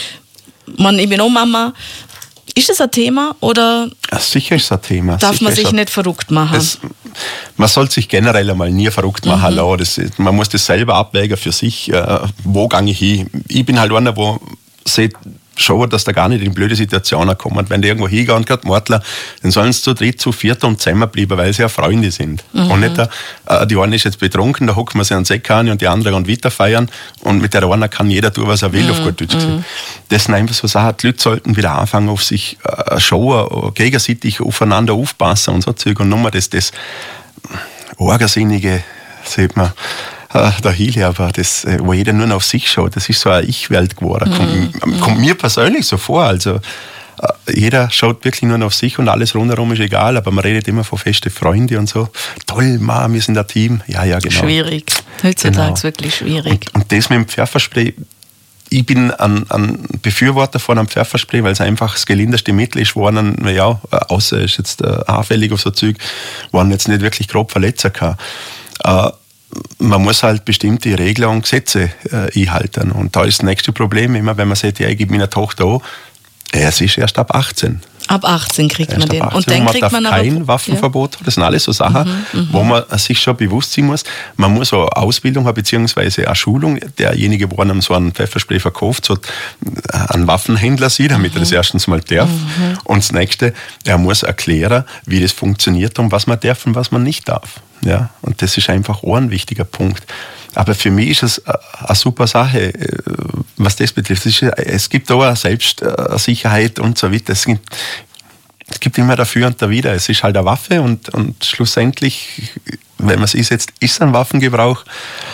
S3: man, ich bin auch Mama, ist das ein Thema oder
S4: ja, sicher ist es ein Thema.
S3: Darf
S4: sicher
S3: man sich nicht verrückt machen?
S4: Das, man soll sich generell einmal nie verrückt machen mhm. lassen. Das, man muss das selber abwägen für sich, äh, wo gehe ich hin. Ich bin halt einer, der sieht schon, dass da gar nicht in blöde Situationen kommen. Wenn die irgendwo hingehen und gerade Mordler, dann sollen sie zu dritt, zu viert und zusammenbleiben, weil sie ja Freunde sind. Mhm. Und nicht, äh, die eine ist jetzt betrunken, da hocken wir sie an den Säck an und die andere gehen weiter feiern und mit der einen kann jeder tun, was er will, mhm. auf gut Deutsch gesagt. Mhm. Das sind einfach so Sachen, die Leute sollten wieder anfangen, auf sich äh, schauen, gegenseitig aufeinander aufpassen und so Zeug. Und nur das, das Orgersinnige, sieht man, der Hili, aber das, wo jeder nur noch auf sich schaut, das ist so eine Ich-Welt geworden. Mm. Kommt, kommt mir persönlich so vor. Also, jeder schaut wirklich nur noch auf sich und alles rundherum ist egal, aber man redet immer von festen Freunden und so. Toll, Ma, wir sind ein Team. Ja, ja, genau.
S3: Schwierig. Heutzutage
S4: genau.
S3: wirklich schwierig.
S4: Und, und das mit dem Pfefferspray, ich bin ein, ein Befürworter von einem Pfefferspray, weil es einfach das gelindeste Mittel ist, wo einen, ja, außer ist jetzt äh, anfällig auf so Zeug, wo man jetzt nicht wirklich grob verletzen kann. Äh, Man muss halt bestimmte Regeln und Gesetze äh, einhalten. Und da ist das nächste Problem, immer wenn man sagt, ja, ich gebe meiner Tochter an, es ist erst ab achtzehn.
S3: Ab achtzehn kriegt
S4: erst
S3: man den.
S4: achtzehn.
S3: Und dann
S4: man
S3: kriegt
S4: darf
S3: man
S4: kein
S3: aber,
S4: Waffenverbot.
S3: Ja.
S4: Das sind alles so Sachen, mhm, wo man sich schon bewusst sein muss. Man muss auch Ausbildung haben, beziehungsweise eine Schulung. Derjenige, der einem so einen Pfefferspray verkauft, sollte ein Waffenhändler sein, damit mhm. er das erstens mal darf. Mhm. Und das Nächste, er muss erklären, wie das funktioniert und was man darf und was man nicht darf. Ja, und das ist einfach auch ein wichtiger Punkt. Aber für mich ist es eine super Sache, was das betrifft. Es gibt auch eine Selbstsicherheit und so weiter. Es gibt, es gibt immer dafür und dawider. Es ist halt eine Waffe und, und schlussendlich, wenn man es einsetzt, ist es ein Waffengebrauch.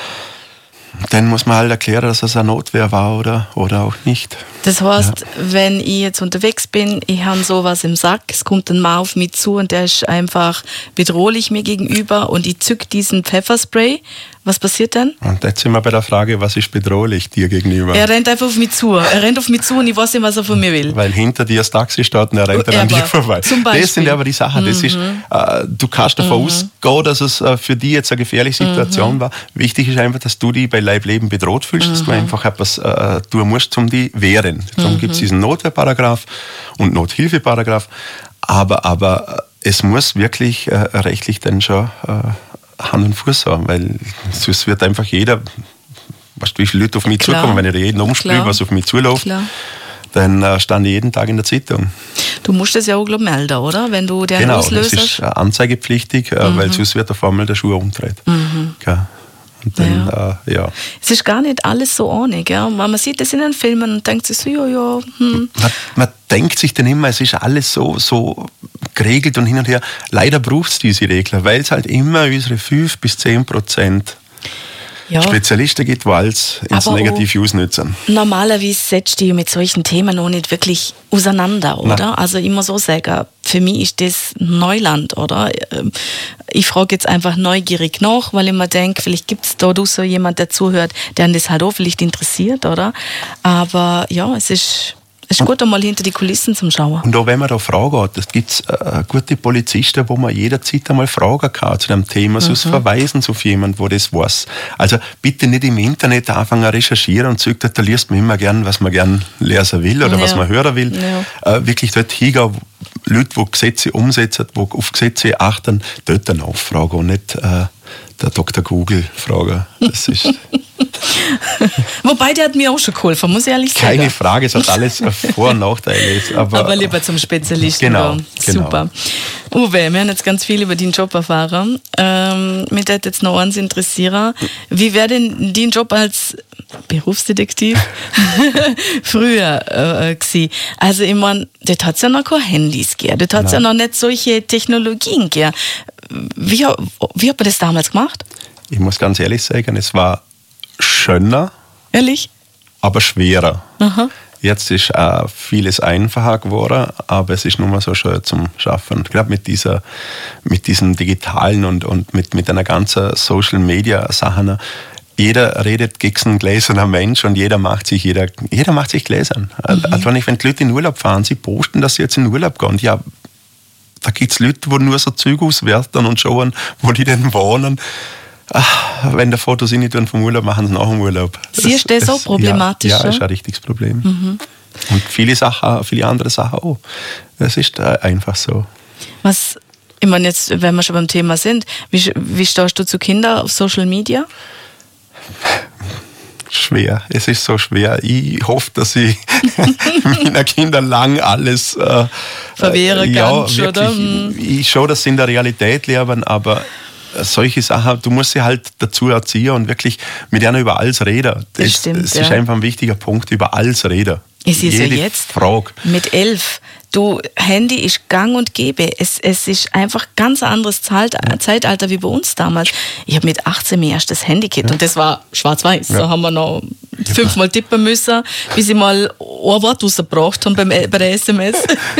S4: Dann muss man halt erklären, dass es eine Notwehr war oder, oder auch nicht.
S3: Das heißt, ja. wenn ich jetzt unterwegs bin, ich habe sowas im Sack, es kommt ein Mann auf mich zu und der ist einfach bedrohlich mir gegenüber und ich zück diesen Pfefferspray. Was passiert dann?
S4: Und jetzt sind wir bei der Frage, was ist bedrohlich dir gegenüber?
S3: Er rennt einfach auf mich zu. Er rennt auf mich zu und ich weiß nicht, was er von mir will.
S4: Weil hinter dir das Taxi steht und er rennt dann an dir vorbei. Zum Beispiel. Das sind aber die Sachen. Das mhm. ist, äh, du kannst davon mhm. ausgehen, dass es äh, für dich jetzt eine gefährliche Situation mhm. war. Wichtig ist einfach, dass du dich bei Leib, Leben bedroht fühlst, mhm. dass du einfach etwas äh, tun musst, um dich wehren. Darum mhm. gibt es diesen Notwehrparagraph und Nothilfeparagraph. Aber, aber es muss wirklich äh, rechtlich dann schon äh, Hand und Fuß haben, weil sonst wird einfach jeder, weißt du, wie viele Leute auf mich Klar. zukommen, wenn ich jeden umspiele, was auf mich zuläuft, Klar. dann äh, stand ich jeden Tag in der Zeitung.
S3: Du musst das ja auch, glaube ich, melden, oder? Wenn du den
S4: genau,
S3: auslöst.
S4: Genau, das ist anzeigepflichtig, äh, mhm. weil sonst wird auf einmal der Schuh umgedreht. Mhm. Okay. Und dann, ja. Äh, ja.
S3: Es ist gar nicht alles so ohne, gell? Man sieht das in den Filmen und denkt sich so, ja, ja. Hm.
S4: Man, man denkt sich dann immer, es ist alles so, so geregelt und hin und her. Leider braucht es diese Regler, weil es halt immer unsere fünf bis zehn Prozent ja. Spezialisten gibt, die es ins Negative ausnutzen.
S3: Normalerweise setzt du mit solchen Themen noch nicht wirklich auseinander, oder? Nein. Also immer so sagen, für mich ist das Neuland, oder? Ich frage jetzt einfach neugierig nach, weil ich mir denke, vielleicht gibt es da so jemand, der zuhört, der an das halt auch vielleicht interessiert, oder? Aber ja, es ist... Es ist gut, einmal hinter die Kulissen zum Schauen.
S4: Und auch wenn man da Fragen hat, es gibt äh, gute Polizisten, wo man jederzeit einmal Fragen kann zu dem Thema, mhm. sonst verweisen auf jemanden, der das weiß. Also bitte nicht im Internet anfangen zu recherchieren und sagen, da liest man immer gern, was man gern lesen will oder ja. was man hören will. Ja. Äh, wirklich dort hingehen, Leute, die Gesetze umsetzen, die auf Gesetze achten, dort dann auffragen und nicht äh, der Doktor Google fragen. Das ist...
S3: Wobei, der hat mir auch schon geholfen, muss ich ehrlich sagen.
S4: Keine Frage, es hat alles Vor- und Nachteile. Aber,
S3: aber lieber zum Spezialisten.
S4: Genau, genau.
S3: Super. Uwe, wir haben jetzt ganz viel über deinen Job erfahren. Ähm, mich würde jetzt noch eins interessieren. Wie wäre denn dein Job als Berufsdetektiv früher äh, gewesen? Also ich meine, dort hat es ja noch keine Handys gegeben, dort hat es ja noch nicht solche Technologien gegeben. Wie, wie hat man das damals gemacht?
S4: Ich muss ganz ehrlich sagen, es war schöner,
S3: ehrlich?
S4: aber schwerer.
S3: Aha.
S4: Jetzt ist äh, vieles einfacher geworden, aber es ist nun mal so schön zum Schaffen. Ich glaube, mit dieser, mit diesem Digitalen und, und mit, mit einer ganzen Social-Media-Sachen, jeder redet gegen einen gläsernen Mensch und jeder macht sich, jeder, jeder macht sich gläsern. Mhm. Also wenn, ich, wenn die Leute in Urlaub fahren, sie posten, dass sie jetzt in Urlaub gehen. Ja, da gibt es Leute, die nur so Züge auswerten und schauen, wo die denn wohnen. Ach, wenn die Fotos nicht tun vom Urlaub, machen sie nach dem Urlaub.
S3: Siehst du das so problematisch?
S4: Ja, ja, ist ein richtiges Problem. Mhm. Und viele Sachen, viele andere Sachen auch. Es ist einfach so.
S3: Was, ich meine jetzt, wenn wir schon beim Thema sind, wie, wie stehst du zu Kindern auf Social Media?
S4: Schwer, es ist so schwer. Ich hoffe, dass ich meinen Kindern lang alles äh,
S3: verwehren
S4: ja,
S3: kannst,
S4: wirklich,
S3: oder?
S4: Ich, ich schaue, dass sie in der Realität leben, aber solche Sachen, du musst sie halt dazu erziehen und wirklich mit ihnen über alles reden. Das,
S3: das stimmt,
S4: das
S3: ja.
S4: ist einfach ein wichtiger Punkt, über alles reden.
S3: Es ist ja
S4: Jede
S3: jetzt
S4: Frage.
S3: mit elf. Du, Handy ist gang und gäbe. Es, es ist einfach ganz ein anderes Zeit, ja. Zeitalter wie bei uns damals. Ich habe mit achtzehn mein erstes Handy gehabt ja. und das war schwarz-weiß. Ja. Da haben wir noch fünfmal tippen müssen, bis ich mal ein Wort rausgebracht habe beim, bei der S M S.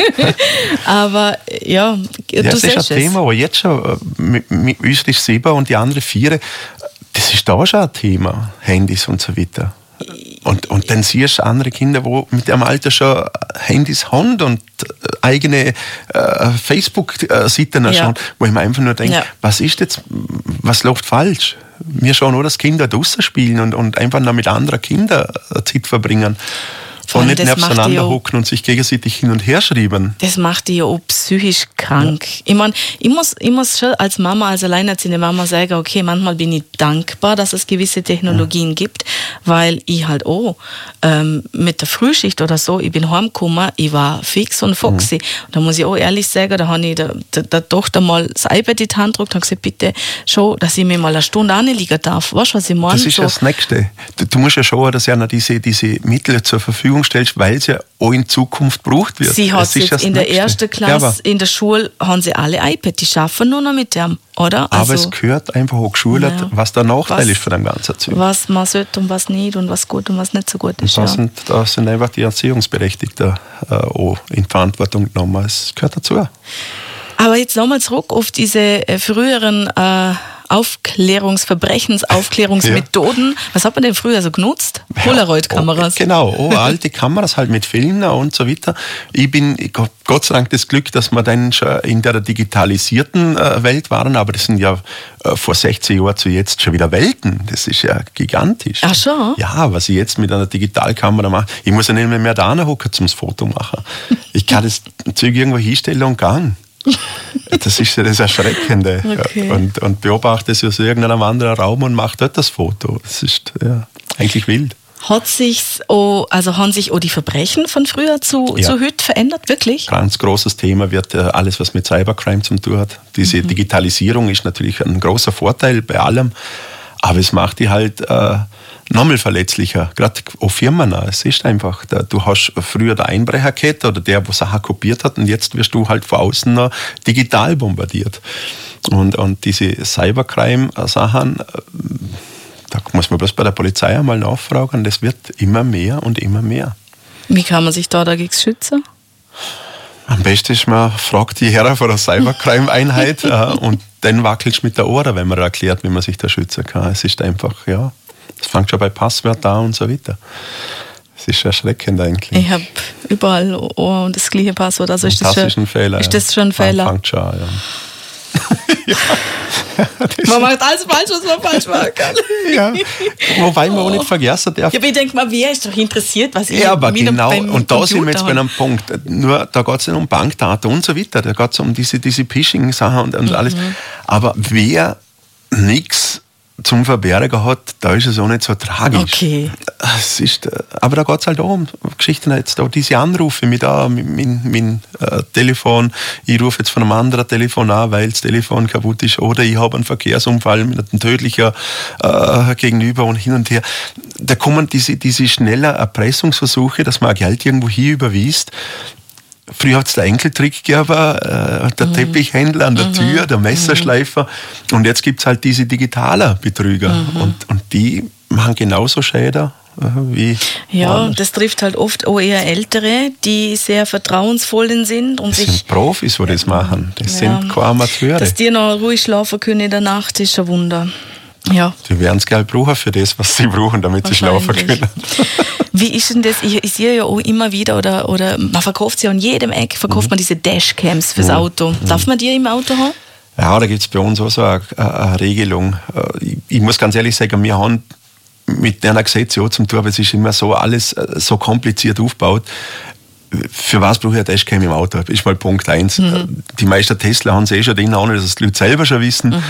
S3: Aber ja, du
S4: ja, das
S3: siehst
S4: ist ein
S3: es.
S4: Thema, aber jetzt schon, mit, mit uns ist sieben und die anderen vier, das ist da schon ein Thema, Handys und so weiter. Und, und dann siehst du andere Kinder, die mit dem Alter schon Handys haben und eigene äh, Facebook-Seiten ja. schon, wo ich mir einfach nur denke, ja. was ist jetzt, was läuft falsch? Wir schauen nur, dass Kinder draußen spielen und, und einfach noch mit anderen Kindern Zeit verbringen. Und nicht nebeneinander hocken und sich gegenseitig hin und her schreiben.
S3: Das macht die ja auch psychisch krank. Ja. Ich meine, ich muss, ich muss schon als Mama, als alleinerziehende Mama sagen, okay, manchmal bin ich dankbar, dass es gewisse Technologien ja. gibt, weil ich halt auch ähm, mit der Frühschicht oder so, ich bin heimgekommen, ich war fix und foxy. Mhm. Und da muss ich auch ehrlich sagen, da habe ich der, der, der Tochter mal das iPad in die Hand gedrückt und gesagt, bitte schau, dass ich mir mal eine Stunde anliegen darf. Weißt du, was ich meine?
S4: Das ist so. Das Nächste. Du, du musst ja schauen, dass ja noch diese, diese Mittel zur Verfügung stellst, weil es ja auch in Zukunft gebraucht wird.
S3: Sie hat jetzt in der ersten Klasse, ja, in der Schule, haben sie alle iPad, die schaffen nur noch mit dem, oder?
S4: Also, aber es gehört einfach auch geschult, ja. was der Nachteil was, ist von dem ganzen Zeug.
S3: Was man sollte und was nicht und was gut und was nicht so gut ist.
S4: Da,
S3: ja.
S4: sind, da sind einfach die Erziehungsberechtigten äh, auch in Verantwortung genommen. Es gehört dazu.
S3: Aber jetzt nochmal zurück auf diese äh, früheren äh, Aufklärungs-, Verbrechensaufklärungsmethoden. Ja. Was hat man denn früher so genutzt? Ja, Polaroid-Kameras.
S4: Oh, genau, oh, alte Kameras halt mit Filmen und so weiter. Ich bin, ich hab Gott sei Dank das Glück, dass wir dann schon in der digitalisierten äh, Welt waren, aber das sind ja äh, vor sechzehn Jahren zu jetzt schon wieder Welten. Das ist ja gigantisch.
S3: Ach schon?
S4: Ja, was ich jetzt mit einer Digitalkamera mache. Ich muss ja nicht mehr da hocken zum Foto machen. Ich kann das Zeug irgendwo hinstellen und gehen. Das ist ja das Erschreckende. Okay. Und, und beobachte es aus irgendeinem anderen Raum und macht dort das Foto. Das ist ja eigentlich wild.
S3: Hat sich's auch, also haben sich auch die Verbrechen von früher zu, ja. zu heute verändert, wirklich?
S4: Ganz großes Thema wird alles, was mit Cybercrime zu tun hat. Diese mhm. Digitalisierung ist natürlich ein großer Vorteil bei allem, aber es macht die halt äh, nochmal verletzlicher, gerade auch Firmen. Es ist einfach, du hast früher der Einbrecher gehabt oder der, der Sachen kopiert hat und jetzt wirst du halt von außen noch digital bombardiert. Und, und diese Cybercrime-Sachen, da muss man bloß bei der Polizei einmal nachfragen, das wird immer mehr und immer mehr.
S3: Wie kann man sich da dagegen schützen?
S4: Am besten ist, man fragt die Herren von der Cybercrime-Einheit äh, und dann wackelst du mit der Ohren, wenn man erklärt, wie man sich da schützen kann. Es ist einfach, ja, es fängt schon bei Passwörtern an und so weiter. Es ist erschreckend eigentlich.
S3: Ich habe überall Ohr und das gleiche Passwort. Also ist das,
S4: das
S3: schon,
S4: ist ein Fehler.
S3: Ist das schon ein Fehler?
S4: Man fängt schon an, ja. ja.
S3: Man macht alles falsch, was man falsch machen kann.
S4: Ja. Wobei man auch nicht vergessen darf.
S3: Ja, aber ich denke mal, wer ist doch interessiert, was ich
S4: Ja, aber genau,
S3: beim
S4: und da sind wir jetzt
S3: Computer
S4: bei einem Punkt. Nur, da geht es nicht um Bankdaten und so weiter, da geht es um diese, diese Phishing-Sachen und, und mhm. alles. Aber wer nichts zum Verbergen hat, da ist es auch nicht so tragisch.
S3: Okay.
S4: Es ist, aber da geht es halt auch um Geschichten, jetzt auch diese Anrufe mit, ah, mit, mit, mit äh, Telefon, ich rufe jetzt von einem anderen Telefon an, weil das Telefon kaputt ist, oder ich habe einen Verkehrsunfall mit einem tödlichen äh, Gegenüber und hin und her. Da kommen diese, diese schnellen Erpressungsversuche, dass man Geld irgendwo hier überwiest. Früher hat es den Enkeltrick gegeben, äh, der mhm. Teppichhändler an der mhm. Tür, der Messerschleifer. Mhm. Und jetzt gibt es halt diese digitalen Betrüger. Mhm. Und, und die machen genauso Schäden äh, wie.
S3: Ja,
S4: woanders.
S3: Das trifft halt oft auch eher Ältere, die sehr vertrauensvoll sind. Und
S4: das
S3: sich,
S4: sind Profis, die das machen. Das
S3: ja,
S4: sind keine Amateure.
S3: Dass die noch ruhig schlafen können in der Nacht, ist ein Wunder. Ja.
S4: Die werden es Geld brauchen für das, was sie brauchen, damit sie schlafen können.
S3: Wie ist denn das? Ich, ich sehe ja auch immer wieder, oder, oder man verkauft sie ja an jedem Eck, verkauft mhm. man diese Dashcams fürs
S4: mhm.
S3: Auto. Darf man die im Auto haben?
S4: Ja, da gibt es bei uns auch so eine, eine Regelung. Ich, ich muss ganz ehrlich sagen, wir haben mit einer Gesetze auch zum tun, aber es ist immer so alles so kompliziert aufgebaut. Für was brauche ich ein Dashcam im Auto? Das ist mal Punkt eins. Mhm. Die meisten Tesla haben es eh schon drin, ohne dass es die Leute selber schon wissen. Mhm.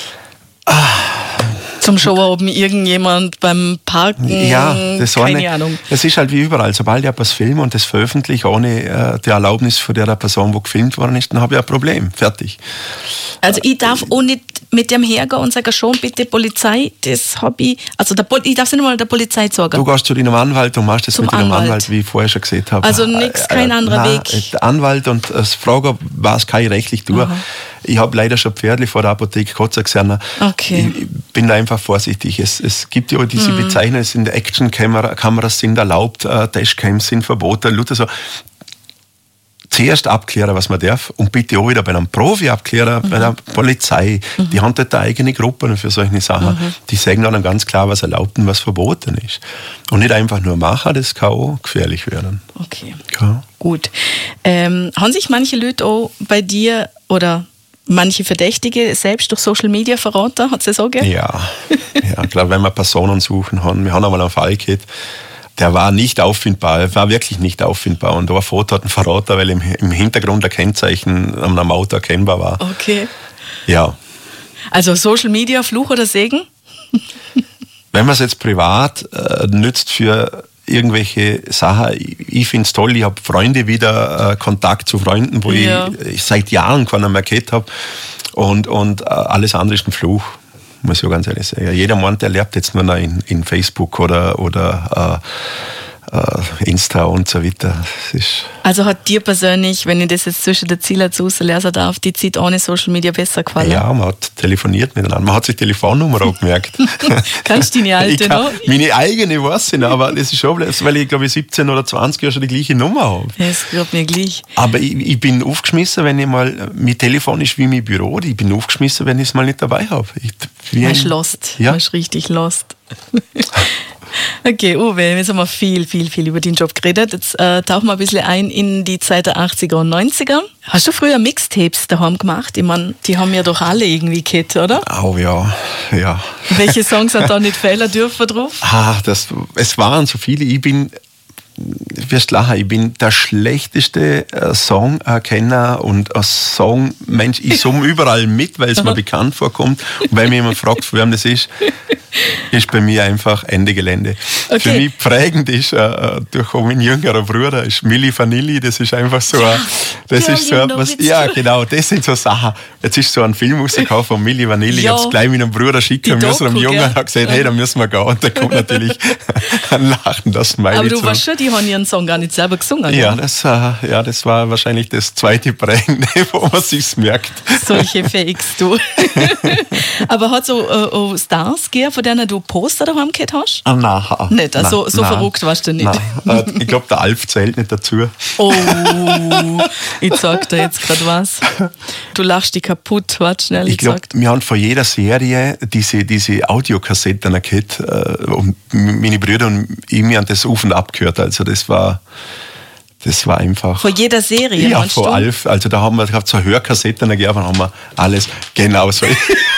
S4: Ah.
S3: Zum Schauen, ob mir irgendjemand beim Parken,
S4: ja, das
S3: keine
S4: eine,
S3: Ahnung.
S4: Es ist halt wie überall, sobald ich etwas filme und das veröffentliche ohne äh, die Erlaubnis von der Person, die gefilmt worden ist, dann habe ich ein Problem. Fertig.
S3: Also ich darf auch nicht mit dem hergehen und sagen, schon bitte Polizei, das habe ich, also der, ich darf es nicht mal der Polizei sagen.
S4: Du gehst zu deinem Anwalt und machst das
S3: Zum
S4: mit deinem
S3: Anwalt.
S4: Anwalt, wie ich vorher schon gesehen habe.
S3: Also nichts, kein
S4: äh,
S3: anderer
S4: nein,
S3: Weg.
S4: Der Anwalt und das Fragen, was kann ich rechtlich tun. Aha. Ich habe leider schon Pferdli vor der Apotheke Kotzer gesehen.
S3: Okay.
S4: Ich bin da einfach vorsichtig. Es, es gibt ja auch diese mhm. Bezeichnungen, es sind Action-Kameras sind erlaubt, äh, Dashcams sind verboten, Leute so. Zuerst abklären, was man darf, und bitte auch wieder bei einem Profi abklären, mhm. bei der Polizei. Mhm. Die haben dort eine eigene Gruppe für solche Sachen. Mhm. Die sagen dann ganz klar, was erlaubt und was verboten ist. Und nicht einfach nur machen, das kann auch gefährlich werden.
S3: Okay,
S4: ja.
S3: Gut. Ähm, haben sich manche Leute auch bei dir oder manche Verdächtige selbst durch Social Media verraten? Hat es das auch gegeben?
S4: Ja, ja, klar, wenn wir Personen suchen haben. Wir haben einmal einen Fall gehabt, der war nicht auffindbar, er war wirklich nicht auffindbar. Und ein Foto hat ihn verraten, weil im, im Hintergrund ein Kennzeichen an einem Auto erkennbar war.
S3: Okay.
S4: Ja.
S3: Also Social Media, Fluch oder Segen?
S4: Wenn man es jetzt privat äh, nützt für irgendwelche Sachen, ich, ich finde es toll, ich habe Freunde wieder, äh, Kontakt zu Freunden, wo ja. ich, ich seit Jahren keinen mehr gehabt habe. Und, und äh, alles andere ist ein Fluch. Muss ich ja ganz ehrlich sagen. Jeder meint, der lebt jetzt nur noch in, in Facebook oder, oder äh, äh, Insta und so weiter. Das ist
S3: also hat dir persönlich, wenn ich das jetzt zwischen den Zielen rauslesen darf, die Zeit ohne Social Media besser gefallen?
S4: Ja, man hat telefoniert miteinander. Man hat sich die Telefonnummer auch gemerkt.
S3: Kannst du deine alte
S4: kann,
S3: noch?
S4: Meine eigene weiß ich noch, aber das ist schon, weil ich glaube ich siebzehn oder zwanzig Jahre schon die gleiche Nummer habe.
S3: Das glaubt mir gleich.
S4: Aber ich, ich bin aufgeschmissen, wenn ich mal, mein Telefon ist wie mein Büro, ich bin aufgeschmissen, wenn ich es mal nicht dabei habe. Ich,
S3: Man ist lost.
S4: Ja.
S3: Man ist richtig lost. Okay, Uwe, jetzt haben wir viel, viel, viel über den Job geredet. Jetzt äh, tauchen wir ein bisschen ein in die Zeit der achtziger und neunziger. Hast du früher Mixtapes daheim gemacht? Ich meine, die haben ja doch alle irgendwie gehabt, oder?
S4: Oh ja, ja.
S3: Welche Songs hat da nicht fehlen dürfen drauf?
S4: Ah, das, es waren so viele. Ich bin, wirst lachen, ich bin der schlechteste äh, Songerkenner und ein Songmensch. Ich summe überall mit, weil es mir bekannt vorkommt. Und wenn mich jemand fragt, von wem das ist, ist bei mir einfach Ende Gelände. Okay. Für mich prägend ist äh, durch meinen jüngeren Bruder ist Milli Vanilli. Das ist einfach so, ja, das ist so was, ja genau, das sind so Sachen. Jetzt ist so ein Film rausgekommen von Milli Vanilli. Ja. Ich habe es gleich meinem Bruder schicken müssen, einem Jungen, hat gesagt, hey, da müssen wir gehen. Und da kommt natürlich ein Lachen, das Smiley.
S3: Aber du
S4: zu.
S3: weißt schon, die haben ihren Song gar nicht selber gesungen.
S4: Ja, das, äh, ja, das war wahrscheinlich das zweite Prägende, wo man sich's merkt.
S3: Solche Fakes, du. Aber hat so äh, Stars gegeben von denen du Poster daheim gehabt hast?
S4: Ah, nein.
S3: Nicht, also
S4: Nein,
S3: so
S4: nein.
S3: verrückt warst du nicht.
S4: Nein. Äh, Ich glaube, der Alf zählt nicht dazu.
S3: Oh, ich sag dir jetzt gerade was. Du lachst dich kaputt, warte schnell, ich,
S4: Ich glaube,
S3: sag.
S4: wir haben von jeder Serie diese, diese Audiokassetten gehabt. äh, Und meine Brüder und ich, wir haben das auf und ab gehört. Also das war, das war einfach...
S3: Von jeder Serie,
S4: Ja,
S3: meinst
S4: von
S3: du?
S4: Alf. Also da haben wir gehabt, so Hörkassetten gegeben, dann haben wir alles genau so.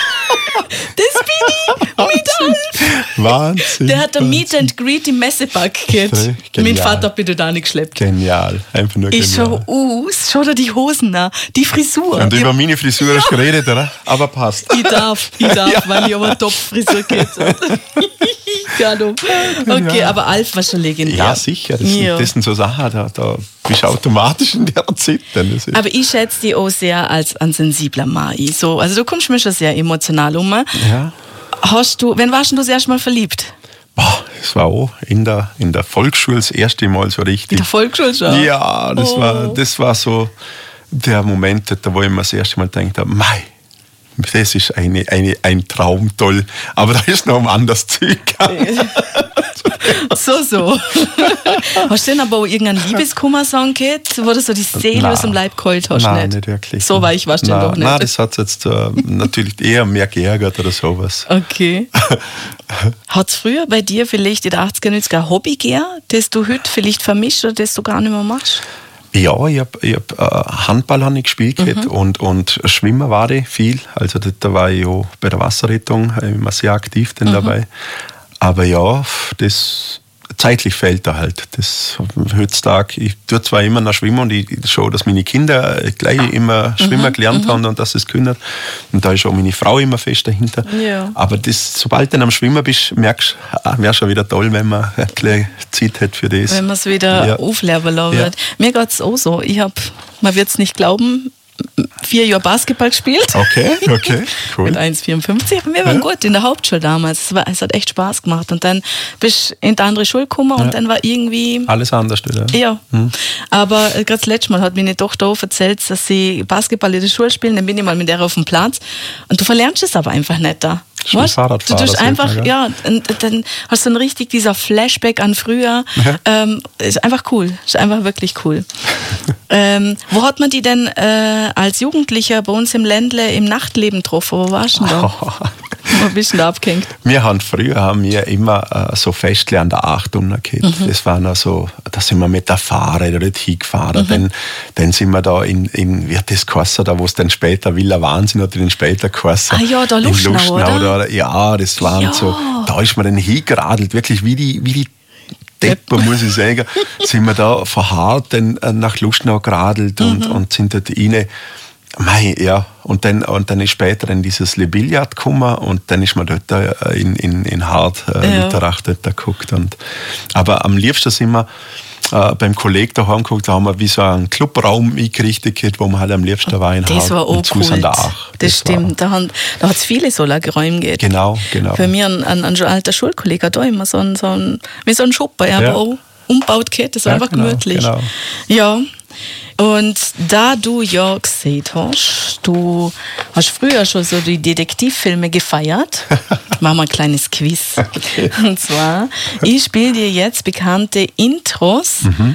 S3: Das bin ich, mit Alf.
S4: Wahnsinn.
S3: Der hat ein Meet and Greet im Messepark gehabt.
S4: Genial.
S3: Mein Vater hat mich da nicht geschleppt.
S4: Genial. Einfach nur
S3: Ich
S4: genial.
S3: schau aus, schau dir die Hosen an, die Frisur.
S4: Und
S3: ich,
S4: über meine Frisur hast du geredet, oder? Aber passt.
S3: ich darf, ich darf, weil ich aber eine Top-Frisur gehabt habe. Genau. Okay, aber Alf war schon legendär.
S4: Ja, sicher. Das,
S3: Ja.
S4: Sind, das sind so Sachen, da, da bist du automatisch in der Zeit. Dann. Das ist-
S3: Aber ich schätze dich auch sehr als ein sensibler Mann. ein. So, also du kommst mir schon sehr emotional um.
S4: Ja.
S3: Hast du, wann warst denn du das erste Mal verliebt?
S4: Boah, das war auch in der, in der Volksschule das erste Mal so richtig.
S3: In der Volksschule schon?
S4: Ja, das,
S3: Oh.
S4: war, das war so der Moment, da wo ich mir das erste Mal gedacht habe, mei, das ist eine, eine, ein Traum, toll. Aber da ist noch um anderes Zeug gegangen.
S3: So, so. Hast du denn aber auch irgendeinen Liebeskummer-Song gehabt, wo du so die Seele
S4: Nein.
S3: aus dem Leib geholt hast?
S4: Nein,
S3: nicht?
S4: nicht wirklich.
S3: So weich warst du
S4: Nein,
S3: doch nicht.
S4: Nein, das hat jetzt äh, natürlich eher mehr geärgert oder sowas.
S3: Okay. Hat es früher bei dir vielleicht in den achtziger, neunziger ein Hobby gegeben, das du heute vielleicht vermisst oder das du gar nicht mehr machst?
S4: Ja, ich habe ich hab, äh, Handball hab ich gespielt gehabt und, und Schwimmen war ich viel. Also da, da war ich ja bei der Wasserrettung immer sehr aktiv dann dabei. Aber ja, das zeitlich fehlt da halt. Das heutzutage, ich tue zwar immer noch schwimmen und ich schaue, dass meine Kinder gleich immer schwimmen gelernt haben und dass sie es können. Und da ist auch meine Frau immer fest dahinter.
S3: Ja.
S4: Aber das, sobald du dann am Schwimmen bist, merkst du, wäre schon wieder toll, wenn man ein bisschen Zeit hat für das.
S3: Wenn man es wieder
S4: Ja.
S3: aufleben lassen
S4: Ja.
S3: wird. Mir geht es auch so. Ich habe, man wird es nicht glauben, vier Jahre Basketball gespielt.
S4: Okay, okay, cool.
S3: Mit eins Komma vierundfünfzig. Wir waren
S4: Ja.
S3: gut in der Hauptschule damals. Es, war, es hat echt Spaß gemacht. Und dann bist du in die andere Schule gekommen und dann war irgendwie...
S4: Alles anders, oder?
S3: Ja, aber äh, gerade das letzte Mal hat meine Tochter auch erzählt, dass sie Basketball in der Schule spielen, dann bin ich mal mit der auf dem Platz und du verlernst es aber einfach nicht da.
S4: Ist wie
S3: Weißt?
S4: Fahrradfahrer,
S3: Du tust
S4: sagt
S3: einfach,
S4: man, gell?
S3: ja, und dann hast du dann richtig dieser Flashback an früher.
S4: Ja.
S3: Ähm, ist einfach cool, ist einfach wirklich cool. ähm, wo hat man die denn äh, als Jugendlicher bei uns im Ländle im Nachtleben getroffen? Wo warst du denn da? Wo bist du denn da abgehängt?
S4: Wir haben früher haben wir immer äh, so Festchen an der Acht gehabt. Das war noch so, da sind wir mit der Fahrrad dort hingefahren. Dann, dann sind wir da in, in wird das geheißen, da wo es dann später Villa Wahnsinn oder dann später geheißen.
S3: Ah ja, da
S4: In
S3: Luschnau, oder?
S4: oder? Ja, das waren
S3: Ja.
S4: so, da ist man dann hingeradelt, wirklich wie die, wie die Depper, muss ich sagen, sind wir da verharrt dann äh, nach Luschnau geradelt und, und sind dort rein. Mei, ja, und dann, und dann ist später dann dieses Le Billard gekommen und dann ist man dort äh, in, in, in Hart, äh,
S3: Ja.
S4: Lutherach dort geguckt. Und, aber am liebsten sind wir äh, beim Kollegen daheim geguckt, da haben wir wie so einen Clubraum eingerichtet, wo man halt am liebsten war in Hart.
S3: Das war auch
S4: und zu
S3: cool.
S4: an der Ach.
S3: Das,
S4: war-
S3: stimmt. Da, haben- da hat es viele so Lagerräume gegeben.
S4: Genau, genau.
S3: Bei mir ein, ein, ein alter Schulkollege hat da immer so einen, so einen, wie so einen Schopper, er
S4: Ja.
S3: hat auch umgebaut gehabt, das war
S4: Ja,
S3: einfach
S4: genau,
S3: gemütlich.
S4: genau.
S3: Ja. Und da du ja gesehen hast, du hast früher schon so die Detektivfilme gefeiert. Machen wir ein kleines Quiz.
S4: Okay.
S3: Und zwar, ich spiele dir jetzt bekannte Intros
S4: Mhm.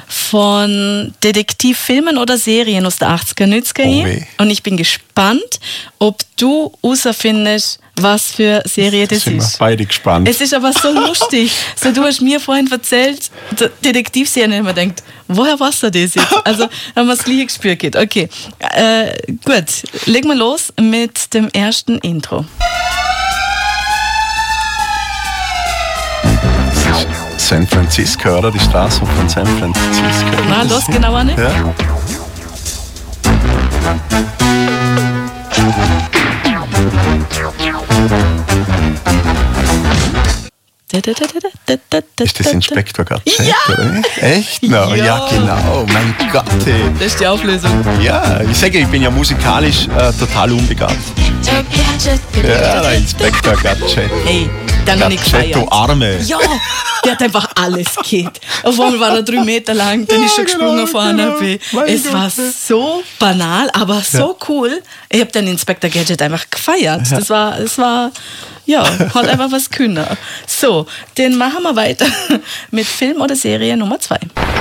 S3: von Detektivfilmen oder Serien aus der achtziger, neunziger.
S4: Oh weh.
S3: Und ich bin gespannt, ob du herausfindest, was für Serie das
S4: sind wir
S3: ist.
S4: beide gespannt.
S3: Es ist aber so lustig. So, du hast mir vorhin erzählt, der Detektivserien, und man denkt, woher weißt du das jetzt? Also haben wir das gleiche gespürt. Geht. Okay, äh, gut. Legen wir los mit dem ersten Intro.
S4: San Francisco, oder? Die Straße von San Francisco.
S3: Na, los, genau an.
S4: Ja. Ist das Inspektor Gadget,
S3: Ja!
S4: oder? Echt? No, ja.
S3: Ja.
S4: genau. Mein Gott. Ey.
S3: Das ist die Auflösung.
S4: Ja, ich sage, ich bin ja musikalisch äh, total unbegabt. Ja, der Inspektor Gadget.
S3: Hey, dann habe ich
S4: Gadget,
S3: gefeiert.
S4: du Arme.
S3: Ja, der hat einfach alles gehabt. Auf einmal war er drei Meter lang, dann ist er gesprungen
S4: genau,
S3: von einer
S4: genau.
S3: B.
S4: Mein
S3: Es
S4: Gott,
S3: war
S4: ja.
S3: so banal, aber so cool. Ich habe den Inspektor Gadget einfach gefeiert. Das war, es war Ja, hat einfach was können. So, den machen wir weiter mit Film oder Serie Nummer zwei.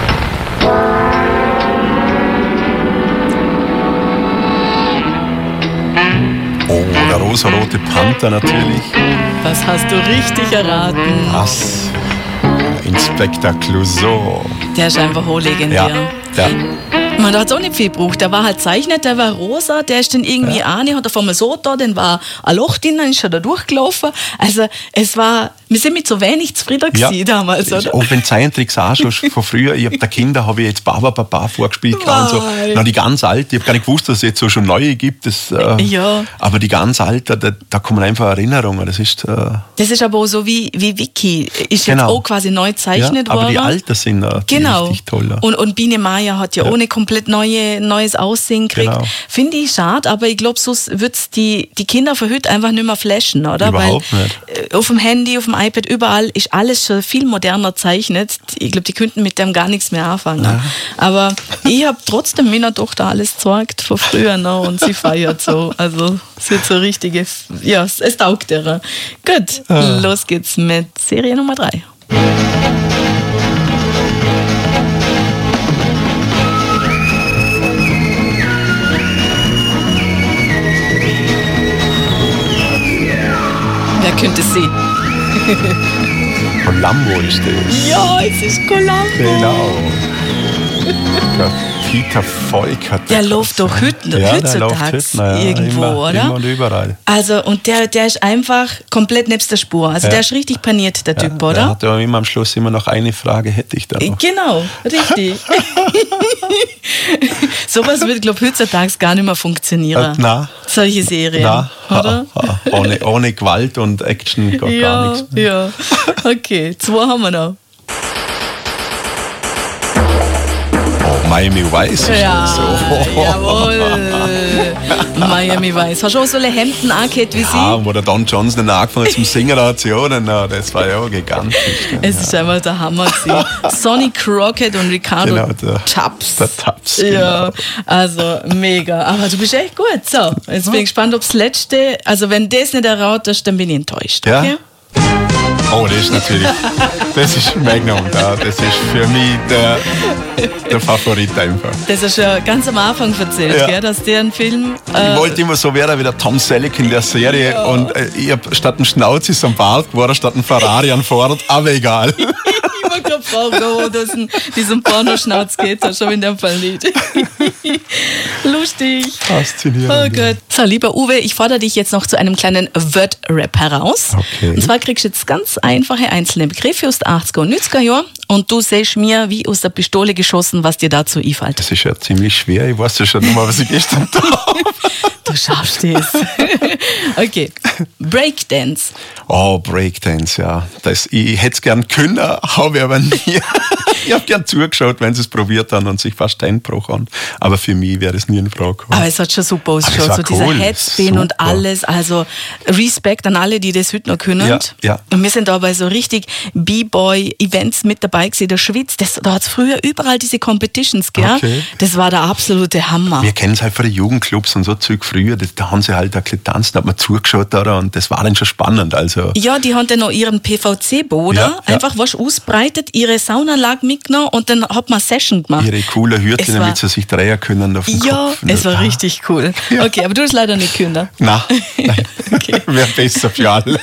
S4: Oh, der rosarote Panther natürlich.
S3: Das hast du richtig erraten.
S4: Was? Inspektor Clouseau.
S3: Der ist einfach hochlegendär.
S4: Ja, ja.
S3: Man hat es auch nicht viel gebraucht. Der war halt zeichnet, der war rosa, der ist dann irgendwie ja. eine, hat er vor mir so da, dann war ein Loch drin, dann ist er da durchgelaufen. Also es war, wir sind mit so wenig zufrieden ja. gewesen damals, oder?
S4: Auch wenn Zeichentricks auch schon von früher, ich habe der Kinder, habe ich jetzt Baba Papa vorgespielt. Und so. Na, die ganz alte, ich habe gar nicht gewusst, dass es jetzt so schon neue gibt. Das, äh, ja. Aber die ganz alte, da, da kommen einfach Erinnerungen. Das ist, äh,
S3: das ist aber auch so wie, wie Vicky, ist
S4: genau.
S3: jetzt auch quasi neu gezeichnet
S4: ja, aber
S3: worden.
S4: Aber die alten sind äh,
S3: genau.
S4: richtig toll.
S3: Und, und Biene Meier hat ja, ja. ohne komplett neue, neues Aussehen gekriegt. Genau. Finde ich schade, aber ich glaube, so wird es die, die Kinder von heute einfach nicht mehr flashen, oder?
S4: Überhaupt
S3: Weil
S4: nicht.
S3: Auf dem Handy, auf dem iPad, überall ist alles schon viel moderner gezeichnet. Ich glaube, die könnten mit dem gar nichts mehr anfangen. Ja. Aber ich habe trotzdem meiner Tochter alles gezeigt von früher noch und sie feiert so. Also es wird so richtige, ja, es taugt ihr. Gut, ja. Los geht's mit Serie Nummer drei. Wer könnte es sein?
S4: Columbo ist das.
S3: Ja, es ist Columbo.
S4: Genau. Der Peter Falk hat
S3: der läuft doch heute,
S4: ja,
S3: heutzutage
S4: ja,
S3: irgendwo,
S4: immer,
S3: oder?
S4: Immer und überall.
S3: Also, und der, der ist einfach komplett nebst der Spur. Also, ja. der ist richtig paniert, der Typ,
S4: ja,
S3: oder?
S4: Der hat ja immer am Schluss immer noch eine Frage, hätte ich da noch.
S3: Genau, richtig. Sowas wird, glaube ich, heutzutage gar nicht mehr funktionieren.
S4: Äh, nein.
S3: Solche Serien,
S4: nein.
S3: oder?
S4: Ha, ha. Ohne, ohne Gewalt und Action gar,
S3: ja,
S4: gar nichts mehr.
S3: Ja, okay, zwei haben wir noch.
S4: Miami Vice ist
S3: ja,
S4: das so.
S3: Jawohl. Miami Vice. Hast du auch so eine Hemden angehört wie sie?
S4: Ja, wo der Don Johnson dann angefangen hat zum Singen hat, das war ja gigantisch.
S3: Es
S4: ja.
S3: ist einfach der Hammer gewesen. Sonny Crockett und Ricardo
S4: genau, der,
S3: Tubbs.
S4: Der Tubbs,
S3: ja,
S4: genau.
S3: also mega. Aber du bist echt gut. So, jetzt bin ich gespannt, ob das letzte, also wenn das nicht erratet, dann bin ich enttäuscht. Okay?
S4: Ja. Oh, das ist natürlich, das ist Magnum, das ist für mich der, der Favorit einfach.
S3: Das hast du ja ganz am Anfang erzählt, ja. gell, dass der ein Film... Äh,
S4: ich wollte immer so werden wie der Tom Selleck in der Serie ja. und äh, ich hab statt einem Schnauz ist ein Bart geworden, statt einem Ferrari an Ford, aber egal.
S3: Ich war gerade fragen, wo das in diesem Pornoschnauz geht, das schon in dem Fall nicht. Lustig.
S4: Faszinierend.
S3: Oh Gott. So, lieber Uwe, ich fordere dich jetzt noch zu einem kleinen Word-Rap heraus.
S4: Okay.
S3: Und zwar kriegst du jetzt ganz einfache einzelne Begriffe aus den achtziger und neunziger Jahren und du siehst mir wie aus der Pistole geschossen, was dir dazu einfällt.
S4: Das ist ja ziemlich schwer, ich weiß ja schon nicht mal, was ich gestern da habe.
S3: Du schaffst es. Okay. Breakdance.
S4: Oh, Breakdance, ja. Das, ich hätte es gern können, habe ich aber nie. Ich habe gern zugeschaut, wenn sie es probiert haben und sich fast eingebrochen haben. Aber für mich wäre es nie in Frage gekommen.
S3: Aber es hat schon super ausgeschaut, so
S4: cool.
S3: dieser Headspin und alles. Also Respekt an alle, die das heute noch können.
S4: Ja, ja.
S3: Und wir sind da bei so richtig B-Boy-Events mit dabei gewesen. Der Schwitz, das, da hat es früher überall diese Competitions, gell? Okay. Das war der absolute Hammer.
S4: Wir kennen es halt von den Jugendclubs und so Zeug früher. Das, da haben sie halt ein bisschen tanzen, da hat man zugeschaut da und das war dann schon spannend. Also
S3: ja, die haben dann noch ihren P V C-Boden
S4: ja,
S3: einfach ja. was ausbreitet, ihre Saunaanlage mitgenommen und dann hat man eine Session gemacht.
S4: Ihre coole Hürde, damit sie sich drehen können auf den
S3: ja,
S4: Kopf.
S3: Ja, es war ah. richtig cool. Ja. Okay, aber du hast leider nicht können.
S4: Nein, nein. Okay. Wäre besser für alle.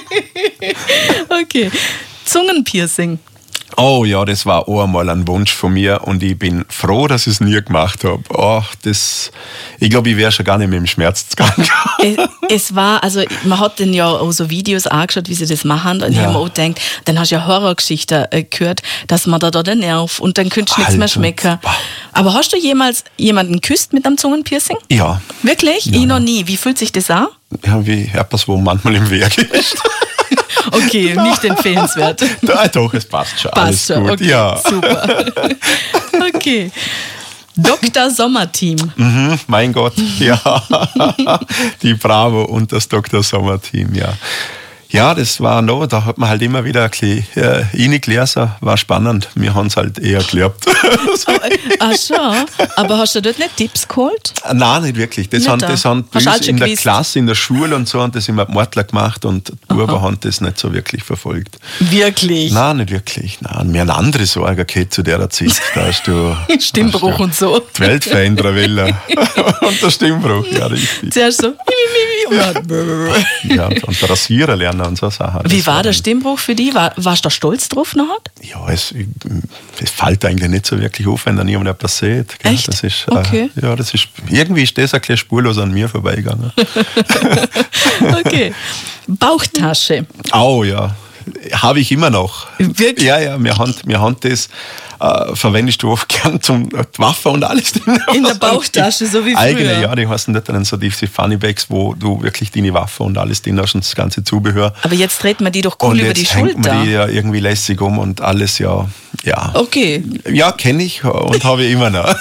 S3: Okay, Zungenpiercing.
S4: Oh ja, das war auch einmal ein Wunsch von mir und ich bin froh, dass ich es nie gemacht habe. Oh, das, ich glaube, ich wäre schon gar nicht mehr im Schmerz gegangen.
S3: Es, es war, also man hat dann ja auch so Videos angeschaut, wie sie das machen und ja. ich habe mir auch gedacht, dann hast du ja Horrorgeschichten äh, gehört, dass man da, da den Nerv und dann könntest du nichts mehr schmecken. Aber hast du jemals jemanden geküsst mit einem Zungenpiercing?
S4: Ja.
S3: Wirklich? Ja. Ich noch nie. Wie fühlt sich das an?
S4: Ja, wie etwas, wo manchmal im Weg ist.
S3: Okay, nicht empfehlenswert.
S4: Ja, doch, es passt schon.
S3: Passt
S4: alles
S3: schon,
S4: gut.
S3: Okay,
S4: ja.
S3: Super. Okay. Doktor Sommer-Team.
S4: Mhm, mein Gott, ja. Die Bravo und das Doktor Sommer-Team, ja. Ja, das war noch, da hat man halt immer wieder ein bisschen äh, reingelesen, war spannend. Wir haben es halt eher geglaubt.
S3: Ach so, aber hast du dort nicht Tipps geholt?
S4: Nein, nicht wirklich. Das
S3: Nicht
S4: haben,
S3: da.
S4: das haben
S3: Hast
S4: bei
S3: du
S4: uns
S3: auch schon
S4: in der
S3: gewusst?
S4: Klasse, in der Schule und so, und das immer die Mortler gemacht und die Buben haben das nicht so wirklich verfolgt.
S3: Wirklich?
S4: Nein, nicht wirklich. Nein, wir haben andere Sorgen gehabt zu der Zeit. Da hast du
S3: Stimmbruch
S4: hast du
S3: und so.
S4: die Welt verändern wollen. Und der Stimmbruch, ja, richtig.
S3: Zuerst so, mi, mi, mi, mi, und
S4: Ja, und der Rasieren lernen und so Sachen.
S3: dann- Wie
S4: Das
S3: war der Stimmbruch für dich? War, warst du da stolz drauf nachher?
S4: Ja, es, es fällt eigentlich nicht so wirklich auf, wenn da niemand etwas sieht. Gell?
S3: Echt?
S4: Das ist,
S3: Okay.
S4: Äh, ja, das ist, irgendwie ist das ein bisschen spurlos an mir vorbeigegangen.
S3: Okay. Bauchtasche.
S4: Au, ja. Habe ich immer noch.
S3: Wirklich?
S4: Ja, ja, wir haben, wir haben das, äh, verwendest du oft gern zum äh, die Waffe und alles drin.
S3: In der Bauchtasche, so wie früher.
S4: Eigene, ja, die heißen dort dann so diese Funny Bags, wo du wirklich deine Waffe und alles drin hast und das ganze Zubehör.
S3: Aber jetzt dreht man die doch cool
S4: Und
S3: über
S4: jetzt
S3: die
S4: hängt
S3: Schulter.
S4: man die ja irgendwie lässig um und alles, ja. Ja,
S3: Okay,
S4: ja kenne ich und habe ich immer noch.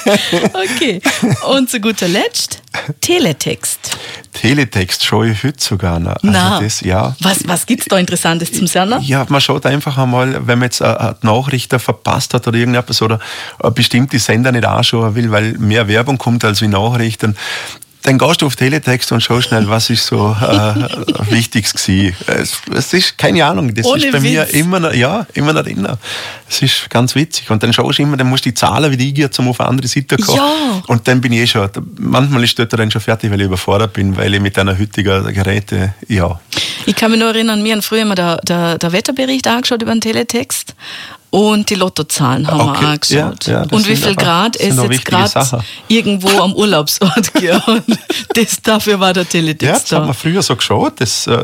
S3: okay. Und zu guter Letzt, Teletext.
S4: Teletext schaue ich heute sogar noch. Also
S3: Na,
S4: das, ja.
S3: was, was gibt es da Interessantes zum Sender?
S4: Ja, man schaut einfach einmal, wenn man jetzt eine Nachricht verpasst hat oder irgendetwas oder eine bestimmte Sender nicht anschauen will, weil mehr Werbung kommt als wie Nachrichten, dann gehst du auf Teletext und schau schnell, was ist so äh, Wichtiges gewesen. Es, es ist, keine Ahnung, das
S3: Ohne
S4: ist bei mir
S3: Witz.
S4: immer noch, ja, immer noch drin. Es ist ganz witzig. Und dann schaust du immer, dann musst du die Zahlen wieder eingehen, um auf eine andere Seite zu kommen.
S3: Ja.
S4: Und dann bin ich eh schon, manchmal ist dort dann schon fertig, weil ich überfordert bin, weil ich mit einer heutigen Geräte, ja.
S3: Ich kann mich nur erinnern, wir haben früher immer der, der, der Wetterbericht angeschaut über den Teletext und die Lottozahlen haben
S4: Okay,
S3: wir angeschaut.
S4: ja, ja, das
S3: und wie
S4: sind
S3: viel
S4: aber-
S3: Grad
S4: das sind
S3: es
S4: auch
S3: jetzt
S4: wichtige
S3: gerade
S4: Sachen.
S3: irgendwo am Urlaubsort gibt. Und das, dafür war der
S4: Ja,
S3: Teletext
S4: das hat
S3: da.
S4: man früher so geschaut. Das, äh,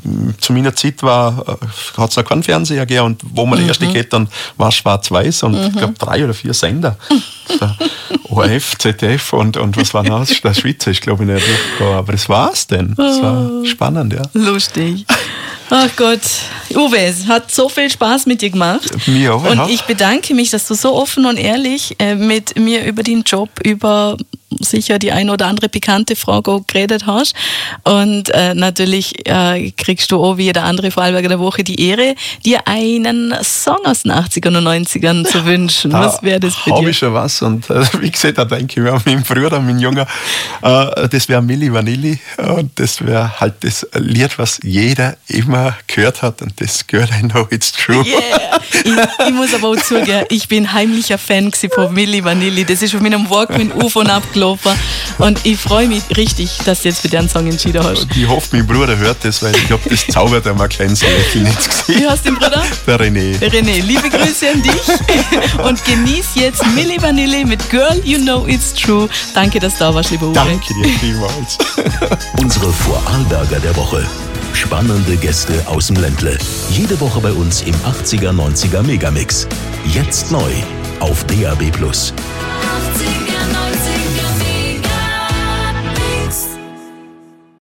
S4: zu meiner Zeit war, äh, hat es noch keinen Fernseher gegeben und wo man der erste geht, dann war schwarz-weiß und ich glaube drei oder vier Sender. So, O R F, Z D F und, und was war noch? Der Schweizer ist glaube ich nicht durchgekommen, aber das war's denn. Das war spannend, ja.
S3: Lustig. Ach Gott. Uwe, es hat so viel Spaß mit dir gemacht.
S4: Mir auch,
S3: Und
S4: ja.
S3: ich bedanke mich, dass du so offen und ehrlich äh, mit mir über den Job, über sicher die eine oder andere pikante Frage auch geredet hast. Und äh, natürlich äh, kriegst du auch wie jeder andere Vorarlberger der Woche die Ehre, dir einen Song aus den achtzigern und neunzigern zu wünschen. Was wäre das für
S4: Habe
S3: dir?
S4: ich schon was. Und äh, wie gesagt, da denke ich mir an meinen Bruder, meinen Jungen, äh, das wäre Milli Vanilli. Und das wäre halt das Lied, was jeder immer gehört hat. Und das Girl, I Know It's True.
S3: Yeah. Ich, ich muss aber auch zugeben, ich bin heimlicher Fan gewesen von Milli Vanilli. Das ist auf meinem Walkman auf und ab gelaufen. Und ich freue mich richtig, dass du jetzt für den Song entschieden hast.
S4: Ich hoffe, mein Bruder hört das, weil ich glaube, das zaubert ihm ein kleines Lächeln ins
S3: Wie
S4: Gesicht.
S3: heißt den Bruder?
S4: Der René.
S3: René, liebe Grüße an dich und genieß jetzt Milli Vanilli mit Girl, You Know It's True. Danke, dass du da warst, lieber Uwe.
S4: Danke dir vielmals.
S2: Unsere Vorarlberger der Woche. Spannende Gäste aus dem Ländle. Jede Woche bei uns im achtziger, neunziger Megamix. Jetzt neu auf D A B plus.
S1: Auf